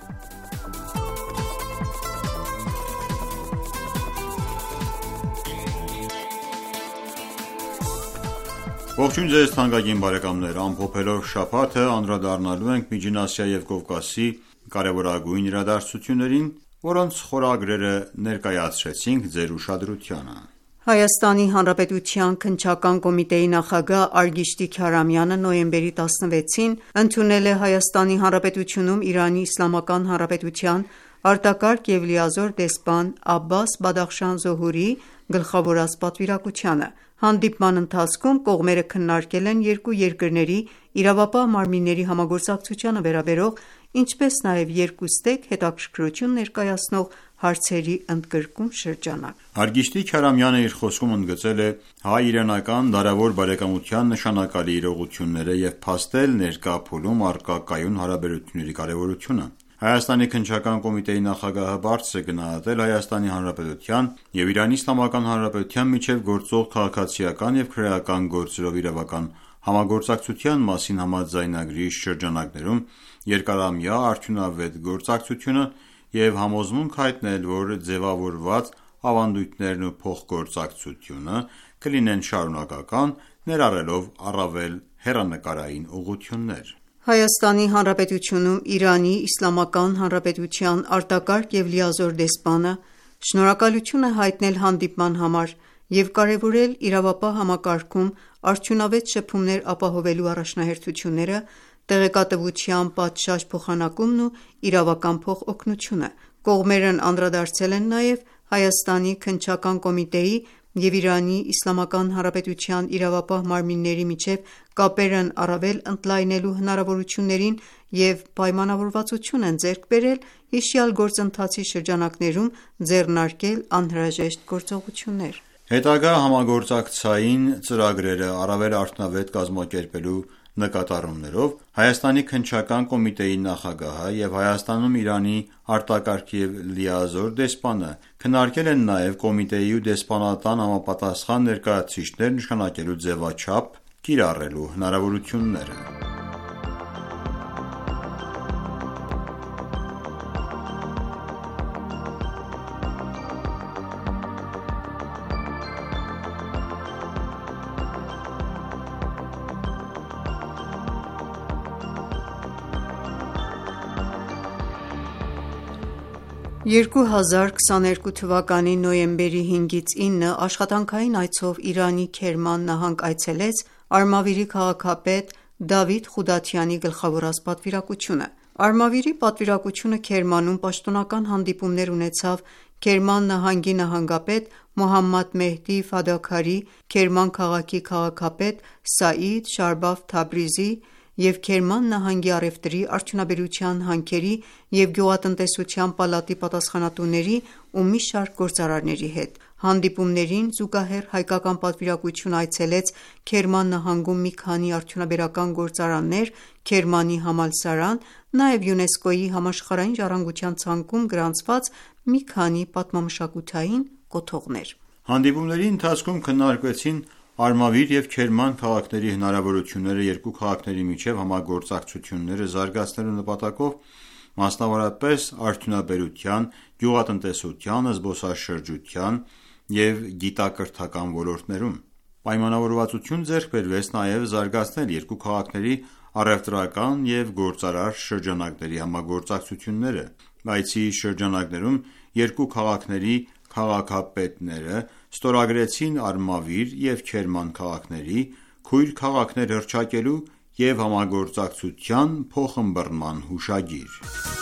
[SPEAKER 5] Ողջույն ձեզ թանկագին բարեկամներ, ամփոփելով շաբաթը անդրադառնալու ենք Միջին Ասիա և Կովկասի կարևորագույն իրադարձություններին, որոնց խորագրերը ներկայացրեցինք ձեր ուշադրությանը։
[SPEAKER 2] Հայաստանի Հանրապետության քննչական կոմիտեի նախագահ Արգիշտի Քարամյանը նոյեմբերի տասնվեցին ընդունել է Հայաստանի Հանրապետությունում Իրանի Իսլամական Հանրապետության արտակարգ և լիազոր դեսպան Աբբաս Բադախշան Զոհուրիի գլխավորած պատվիրակությանը։ Հանդիպման ընթացքում կողմերը քննարկել են երկու երկրների իրավապահ մարմինների համագործակցությանը վերաբերող, ինչպես նաև երկուստեք հետաքրքրություն ներկայացնող հարցերի ընդգրկուն շրջանակ։
[SPEAKER 5] Արգիշտի Քարամյանը իր խոսքում ընդգծել է հայ-իրանական դարավոր բարեկամության նշանակալի իրողությունները և փաստել ներկա փուլում առկա կայուն հարաբերությունների կարևորությունը։ Հայաստանի քննչական կոմիտեի նախագահը բարձր է գնահատել Հայաստանի Հանրապետության և Իրանի Իսլամական Հանրապետության միջև գործող քաղաքացիական և քրեական գործերով իրավական համագործակցության մասին համաձայնագրի շրջանակներում երկարամյա արդյունավետ գործակցությունը և համոզմունք հայտնել, որ ձևավորված ավանդույթներն ու փոխգործակցությունը կլինեն շարունակական, ներառելով առավել հեռանկարային ուղղություններ։
[SPEAKER 2] Հայաստանի Հանրապետությունում Իրանի Իսլամական Հանրապետության արտակարգ և լիազոր դեսպանը շնորհակալություն է հայտնել հանդիպման համար և կարևորել իրավապահ համակարգում արդյունավետ շփումներ ապահովելու առաջնահերթությունները, տեղեկատվության պատշաճ փոխանակումն ու իրավական փոխօգնությունը։ Կողմերն անդրադարձել են նաև Հայաստանի քննչական կոմիտեի և Իրանի Իսլամական Հանրապետության իրավապահ մարմինների միջև կապերն առավել ընդլայնելու հնարավորություններին և պայմանավորվածություն են ձեռք բերել հիշյալ գործընթացի շրջանակներում ձեռնարկել անհրաժեշտ գործողություններ։
[SPEAKER 5] Հետագա համագործակցային ծրագրերը առավել արդյունավետ կազմակերպելու նկատառումներով Հայաստանի քննչական կոմիտեի նախագահը և Հայաստանում Իրանի արտակարգ և լիազոր դեսպանը քննարկել են նաև կոմիտեի ու դեսպանատան համապատասխան ներկայացուցիչներ նշանակելու ձևաչափ կիրառելու հնարավորությունները։
[SPEAKER 2] երկու հազար քսաներկու թվականի նոյեմբերի հինգից ինը աշխատանքային այցով Իրանի Քերման նահանգ այցելեց Արմավիրի քաղաքապետ Դավիթ Խուդաթյանի գլխավորած պատվիրակությունը։ Արմավիրի պատվիրակությունը Քերմանում պաշտոնական հանդիպումներ ունեցավ Քերման նահանգի նահանգապետ Մոհամմադ Մեհդի Ֆադաքարի, Քերման քաղաքի քաղաքապետ Սաիդ Շարբաֆ Թաբրիզի և Քերման նահանգի առևտրի, արդյունաբերության, հանքերի և գյուղատնտեսության պալատի պատասխանատուների ու մի շարք գործարարների հետ։ Հանդիպումներին զուգահեռ հայկական պատվիրակությունը այցելեց Քերման նահանգում մի քանի արդյունաբերական գործարաններ, Քերմանի համալսարան, նաև ՅՈՒՆԵՍԿՕ-ի համաշխարհային ժառանգության ցանկում գրանցված մի քանի պատմամշակութային կոթողներ։
[SPEAKER 5] Հանդիպումների ընթացքում քննարկվեցին Արմավիր և Քերման քաղաքների հնարավորությունները երկու քաղաքների միջև համագործակցությունները զարգացնելու նպատակով, մասնավորապես արդյունաբերության, գյուղատնտեսության, զբոսաշրջության և գիտակրթական ոլորտներում: Պայմանավորվածություն ձեռք բերվեց նաև զարգացնել երկու քաղաքների առևտրական և գործարար շրջանակների համագործակցությունները: Այցի շրջանակներում երկու քաղաքների քաղաքապետերը ստորագրեցին Արմավիր և Քերման քաղաքների քույր քաղաքներ հռչակելու և համագործակցության փոխըմբըռնման հուշագիր: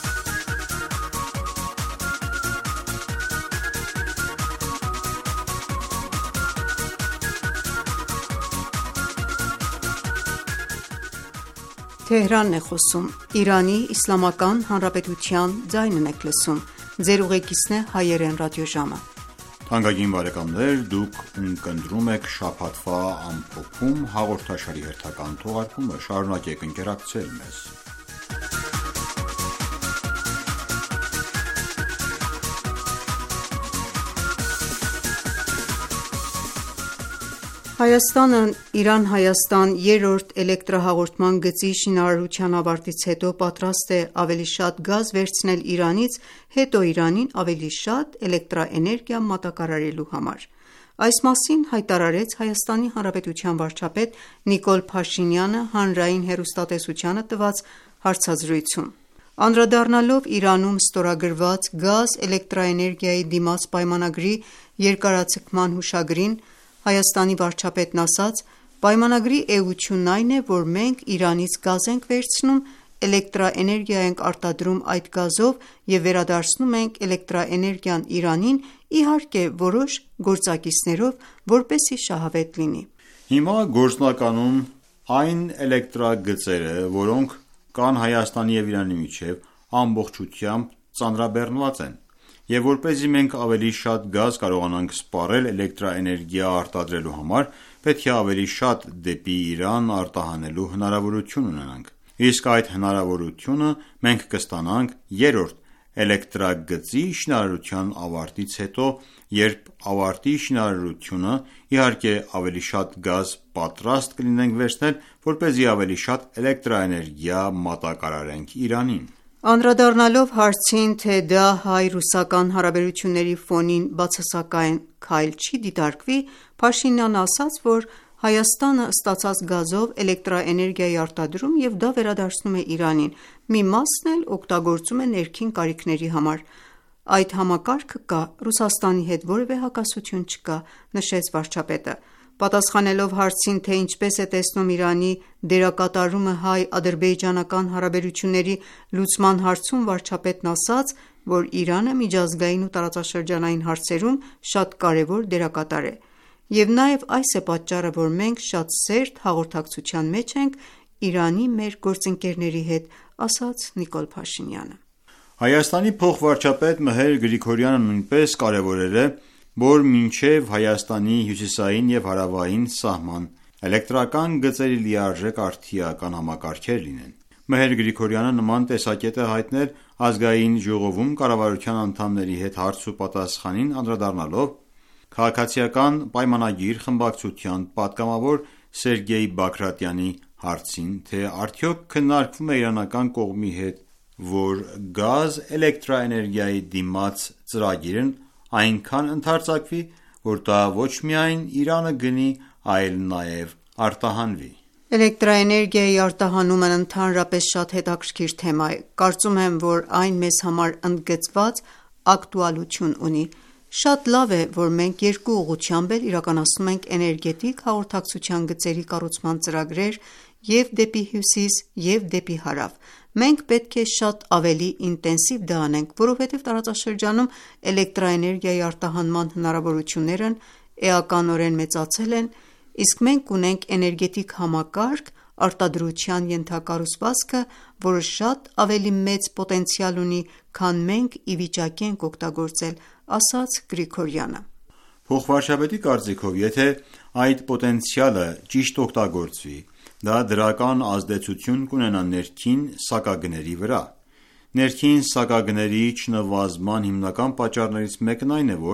[SPEAKER 2] Հայաստանն Իրան-Հայաստան երրորդ էլեկտրահաղորդման գծի շինարարության ավարտից հետո պատրաստ է ավելի շատ գազ վերցնել Իրանից հետո Իրանին ավելի շատ էլեկտրաէներգիա մատակարարելու համար: Այս մասին հայտարարեց Հայաստանի Հանրապետության վարչապետ Նիկոլ Փաշինյանը հանրային հեռուստատեսությանը տված հարցազրույցում: Անդրադառնալով Իրանում ստորագրված գազ էլեկտրաէներգիայի դիմաց պայմանագրի երկարաձգման հուշագրին, Հայաստանի վարչապետն ասաց. «Պայմանագրի էությունն այն է, որ մենք Իրանից գազ ենք վերցնում, էլեկտրաէներգիա ենք արտադրում այդ գազով և վերադարձնում ենք էլեկտրաէներգիան Իրանին, իհարկե որոշ գործակիցներով, որպեսզի շահավետ լինի»:
[SPEAKER 5] Հիմա գործնականում այն էլեկտրագծերը, որոնք կան Հայաստանի և Իրանի միջև, ամբողջությամբ ծանրաբեռնված են, և որպեսզի մենք ավելի շատ գազ կարողանանք սպառել էլեկտրաէներգիա արտադրելու համար, պետք է ավելի շատ դեպի Իրան արտահանելու հնարավորություն ունենանք: Իսկ այդ հնարավորությունը մենք կստանանք երրորդ էլեկտրագծի շինարարության ավարտից հետո, երբ ավարտի շինարարությունը, իհարկե ավելի շատ գազ պատրաստ կլինենք վերցնել, որպեսզի ավելի շատ էլեկտրաէներգիա մատակարարենք Իրանին:
[SPEAKER 2] Անդրադառնալով հարցին, թե դա հայ-ռուսական հարաբերությունների ֆոնին բացասական քայլ չի դիտարկվի, Փաշինյանը ասաց, որ Հայաստանը ստացած գազով էլեկտրաէներգիա է արտադրում և դա վերադարձնում է Իրանին, մի մասն էլ օգտագործում է ներքին կարիքների համար: Այդ համակարգը կա, Ռուսաստանի հետ որևէ հակասություն չկա, նշեց վարչապետը: Պատասխանելով հարցին, թե ինչպես է տեսնում Իրանի դերակատարումը հայ-ադրբեջանական հարաբերությունների լուծման հարցում, վարչապետն ասաց, որ Իրանը միջազգային ու տարածաշրջանային հարցերում շատ կարևոր դերակատար է: Եվ նաև այս է պատճառը, որ մենք շատ սերտ հաղորդակցության մեջ ենք Իրանի մեր գործընկերների հետ, ասաց Նիկոլ Փաշինյանը:
[SPEAKER 5] Հայաստանի փոխվարչապետ Մհեր Գրիգորյանը նույնպես կարևորել է, որ մինչև Հայաստանի հյուսիսային և հարավային սահման էլեկտրական գծերի լիարժեք արդիական համակարգեր լինեն: Մհեր Գրիգորյանը նման տեսակետ է հայտնել Ազգային ժողովում կառավարության անդամների հետ հարց ու պատասխանին անդրադառնալով Քաղաքացիական պայմանագիր խմբակցության պատգամավոր Սերգեյ Բագրատյանի հարցին, թե արդյոք քննարկվում է իրանական կողմի հետ, որ գազ էլեկտրաէներգիայի դիմաց ծրագիրն այնքան ընդարձակվի, որ դա ոչ միայն Իրանը գնի, այլ նաև արտահանվի:
[SPEAKER 2] Էլեկտրաէներգիայի արտահանումն ընդհանրապես շատ հետաքրքիր թեմա է: Կարծում եմ, որ այն մեզ համար ընդգծված ակտուալություն ունի: Շատ լավ է, որ մենք երկու ուղղությամբ էլ իրականացնում ենք էներգետիկ հաղորդակցության գծերի կառուցման ծրագրեր և՛ դեպի հյուսիս և՛ դեպի հարավ: Մենք պետք է շատ ավելի ինտենսիվ դա անենք, որովհետև տարածաշրջանում էլեկտրաէներգիայի արտահանման հնարավորություններն էականորեն մեծացել են, իսկ մենք ունենք էներգետիկ համակարգ, արտադրության ենթակառուցվածքը, որը շատ ավելի մեծ պոտենցիալ ունի, քան մենք ի վիճակի ենք օգտագործել, ասաց Գրիգորյանը:
[SPEAKER 5] Փոխվարչապետի կարծիքով, եթե այդ պոտենցիալը ճիշտ օգտագործվի, դա դրական ազդեցություն կունենա ներքին սակագների վրա: Ներքին սակագների չնվազման հիմնական պատճառներից մեկն այն է, որ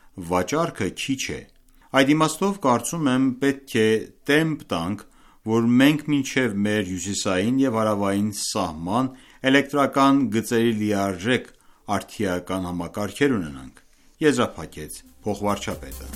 [SPEAKER 5] վաճառքը քիչ է։ Այդ իմաստով կարծում եմ պետք է տեմպ տանք, որ մենք մինչև մեր հյուսիսային և հարավային սահման էլեկտրական գծերի լիարժեք արդիական համակարգեր ունենանք, եզրափակեց փոխվարչապետը։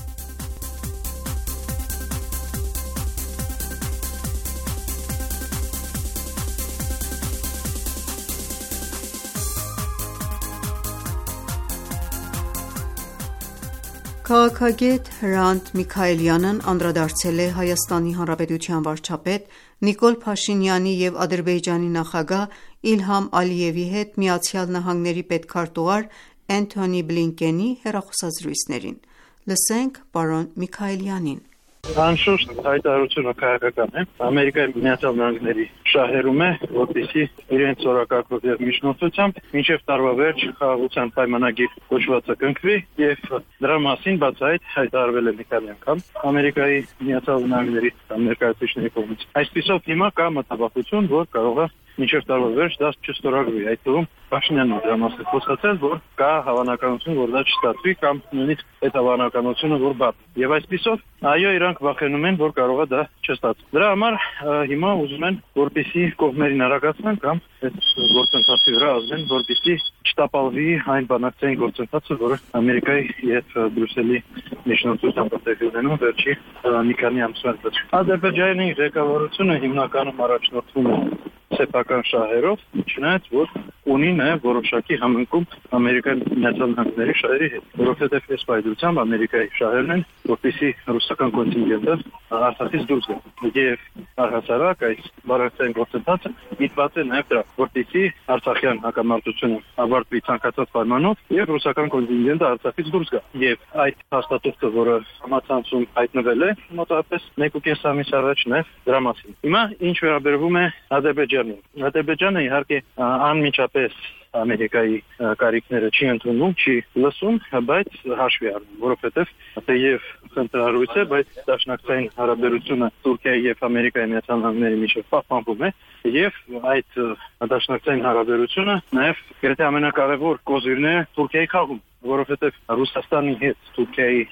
[SPEAKER 2] Քաղաքագետ Հրանտ Միքայելյանն անդրադարձել է Հայաստանի Հանրապետության վարչապետ Նիկոլ Փաշինյանի և Ադրբեջանի նախագահ Իլհամ Ալիևի հետ ԱՄՆ-ի պետքարտուղար Էնթոնի Բլինկենի հեռախոսազրույցներին։ Լսենք պարոն Միքայելյանին։
[SPEAKER 7] Անշուշտ հայտարարությունը քաղաքական է։ Ամերիկայի Միացյալ Նահանգների շահերում է, որպեսզի իրենց օրակարգով և միջնորդությամբ մինչև տարվա վերջ խաղաղության պայմանագիր կոչվածը կնքվի, եւ դրա մասին բացահայտ հայտարարվել է մի քանի անգամ Ամերիկայի Միացյալ Նահանգների ներկայացուցիչների կողմից։ Այսպիսով հիմա կա մտավախություն, որ կարող է մինչև տարվա վերջ դա չստորագրվի, այդ թվում Փաշինյանն դրա մասին խոսացել, որ կա հավանականություն, որ դա չստացվի կամ նույնիսկ այդ հավանականությունը որ բաց։ Եվ այսպիսով, այո, իրանք վախենում են, որ կարող է դա չստացվի։ Դրա համար հիմա ուզում են, որպեսզի կողմերին արագացնեն կամ այդ գործընթացի վրա ազդեն, որպեսզի չտապալվի այն բանակցային գործընթացը, որը Ամերիկայի եւ Բրյուսելի միջնորդությամբ տեղի ունենում վերջի մի քանի ամսվա մեջ։ Ադրբեջանի ղեկավարությունը հիմնականում առաջնորդվում է սեփական շահերով, չնայած որ ունի նաև որոշակի համընկում Ամերիկայի Միացյալ Նահանգների շահերի հետ, որովհետև այս պայծառությամբ Ամերիկայի շահերն են, որպեսզի ռուսական կոնտինգենտը Արցախից դուրս գա։ Եվ առհասարակ այս բանակցային գործընթացը միտված է նաև դրա, որպեսզի Արցախյան հակամարտությունը ավարտվի ցանկացած պայմանով եւ ռուսական կոնտինգենտը Արցախից դուրս գա։ Եվ այդ հաստատությունը, որը համացանցում հայտնվել է մոտավորապես մեկուկես ամիս առաջ, նաև դրա մասին։ Հիմա ինչ վերաբերվում է Ադրբեջանին։ Ադրբեջանը իհարկե անմիջապես Ամերիկայի կարիքները չի ընդունում, չի լսում, բայց հաշվի առնում, որովհետև թեև խնդրահարույց է, բայց դաշնակցային հարաբերությունը Թուրքիայի եւ Ամերիկայի Միացյալ Նահանգների միջեւ պահպանվում է, եւ այդ դաշնակցային հարաբերությունը նաեւ գրեթե ամենակարևոր կոզիրն է Թուրքիայի խաղում, որովհետև Ռուսաստանի հետ Թուրքիայի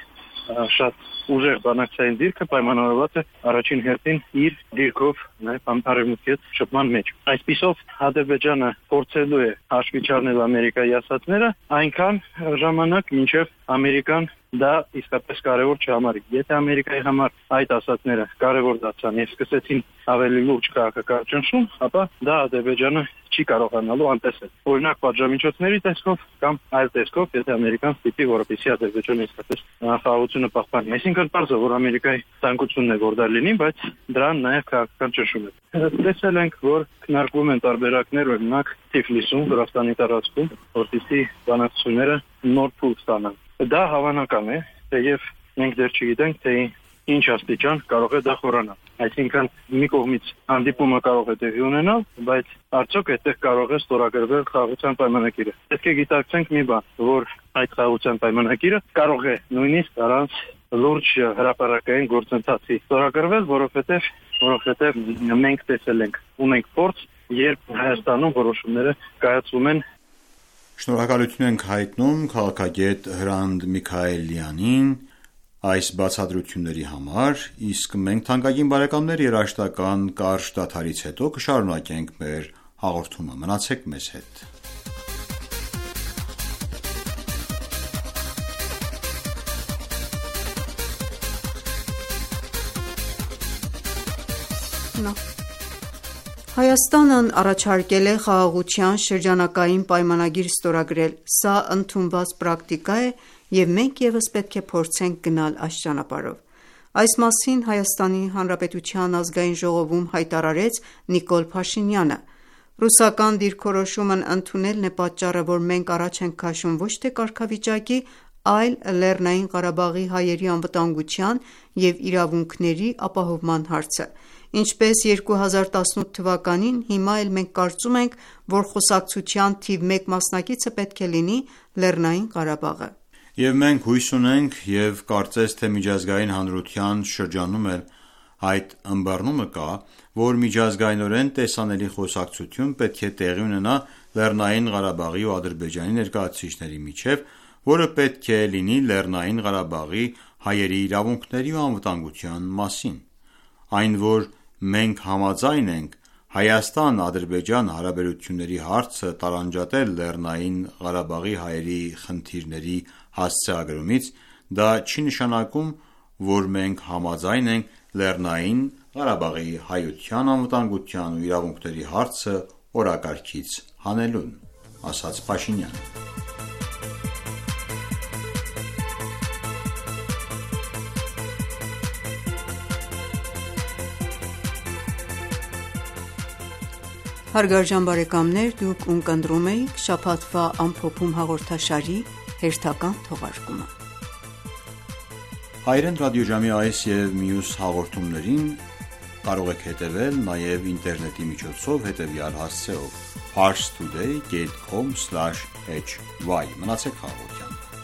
[SPEAKER 7] շատ ուժեղ բանակցային դիրքը պայմանավորված է առաջին հերթին իր դիրքով նաև արևմուտքի հետ շփման մեջ։ Այսպիսով Ադրբեջանը փորձելու է հաշվի չառնել Ամերիկայի ասածները այնքան ժամանակ, մինչև Ամերիկան դա իսկապես կարևոր չհամարի։ Եթե Ամերիկայի համար այդ ասածները կարևոր դարձան եւ սկսեցին ավելի լուրջ քաղաքական ճնշում, ապա դա Ադրբեջանը չի կարողանալու անտեսել։ Օրինակ պատժամիջոցների տեսքով կամ այլ տեսքով, եթե Ամերիկան ստիպի, որպեսզի Ադրբեջանը իսկապես խաղաղությունը պահպանի։ Այսինքն բարձր որ Ամերիկայի ցանկությունն է որ դա լինի, բայց դրան նաև քաղաքական ճնշում է։ Տեսել ենք, որ քննարկվում են տարբերակներ, օրինակ Թիֆլիսում, Վրաստանի տարածքում, որպեսզի բանակցությունները նոր փուլ ստանան։ Դա հավանական է, թեև մենք դեռ չգիտենք, թե ինչ աստիճան կարող է դա խորանալ։ Այսինքն մի կողմից հանդիպումը կարող է տեղի ունենալ, բայց արդյոք այդտեղ կարող է ստորագրվել խաղաղության պայմանագիրը։ Պետք է գիտակցենք մի բան, որ այդ խաղաղության պայմանագիրը կարող է նույնիսկ առանց լուրջ հրապարակային գործընթացի ստորագրվել, որովհետև որովհետև մենք տեսել ենք, ունենք փորձ, երբ Հայաստանում որոշումները կայացվում են։
[SPEAKER 5] Շնորհակալություն ենք հայտնում քաղաքագետ Հրանտ Միքայելյանին այս բացատրությունների համար, իսկ մենք թանկագին բարեկամներ երաժշտական կարճ դադարից հետո կշարունակենք մեր հաղորդումը։ Մնացեք մեզ հետ։
[SPEAKER 2] Հայաստանն առաջարկել է խաղաղության շրջանակային պայմանագիր ստորագրել։ Սա ընդունված պրակտիկա է և մենք ևս պետք է փորձենք գնալ այս ճանապարհով։ Այս մասին Հայաստանի Հանրապետության ազգային ժողովում հայտարարեց Նիկոլ Փաշինյանը։ Ռուսական դիրքորոշումն ընդունելն է պատճառը, որ մենք առաջ ենք քաշում ոչ թե կարգավիճակի, այլ Լեռնային Ղարաբաղի հայերի անվտանգության և իրավունքների ապահովման հարցը։ Ինչպես երկու հազար տասնութ թվականին, հիմա էլ մենք կարծում ենք, որ խոսակցության թիվ մեկ մասնակիցը պետք է լինի Լեռնային Ղարաբաղը։
[SPEAKER 5] Եվ մենք հույս ունենք և կարծես թե միջազգային հանրության շրջանում էլ այդ ըմբռնումը կա, որ միջազգայինորեն տեսանելի խոսակցություն պետք է տեղի ունենա Լեռնային Ղարաբաղի ու Ադրբեջանի ներկայացուցիչների միջև, որը պետք է լինի Լեռնային Ղարաբաղի հայերի իրավունքների ու անվտանգության մասին։ Այն, որ մենք համաձայն ենք Հայաստան-Ադրբեջան հարաբերությունների հարցը տարանջատել Լեռնային Ղարաբաղի հայերի խնդիրների հասցեագրումից, դա չի նշանակում, որ մենք համաձայն ենք Լեռնային Ղարաբաղի հայության անվտանգության ու իրավունքների հարցը օրակարգից հանելուն, ասաց Փաշինյանը։
[SPEAKER 2] Հարգարժան բարեկամներ, դուք ունկնդրում եք շաբաթվա ամփոփում հաղորդաշարի հերթական թողարկումը։
[SPEAKER 5] Հայերեն ռադիոժամի այս և մյուս հաղորդումներին կարող եք հետևել նաև ինտերնետի միջոցով հետևյալ հասցեով՝ parstoday dot com slash h y։ Մնացեք խաղաղությամբ։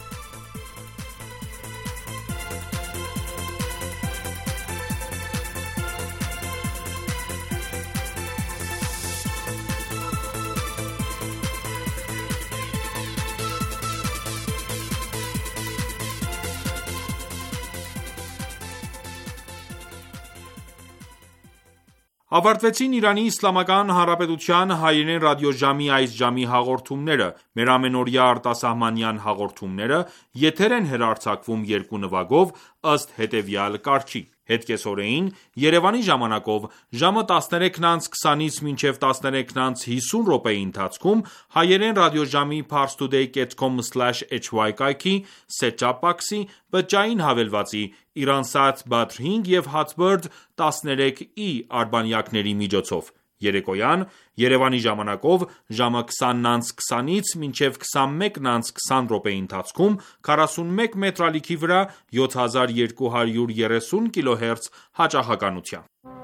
[SPEAKER 1] Ավարտվեցին Իրանի Իսլամական Հանրապետության հայերեն ռադիոժամի այս ժամի հաղորդումները։ Մեր ամենօրյա արտասահմանյան հաղորդումները եթեր են հեռարձակվում երկու նվագով ըստ հետևյալ կարգի: Հետկեսօրեին Երևանի ժամանակով ժամը տասներեքն օր քսանից մինչև տասներեքն օր հիսուն րոպեի ընթացքում հայերեն ռադիոժամի parstoday dot com slash h y կայքի set-top box-ի, բջջային հավելվածի, Iransat Badr հինգ և Hotbird տասներեք E արբանյակների միջոցով: Երեկոյան Երևանի ժամանակով ժամը քսանն օր քսանից մինչև քսանմեկն օր քսան րոպեի ընթացքում քառասունմեկ մետրալիքի վրա յոթ հազար երկու հարյուր երեսուն կիլոհերց հաճախականությամբ: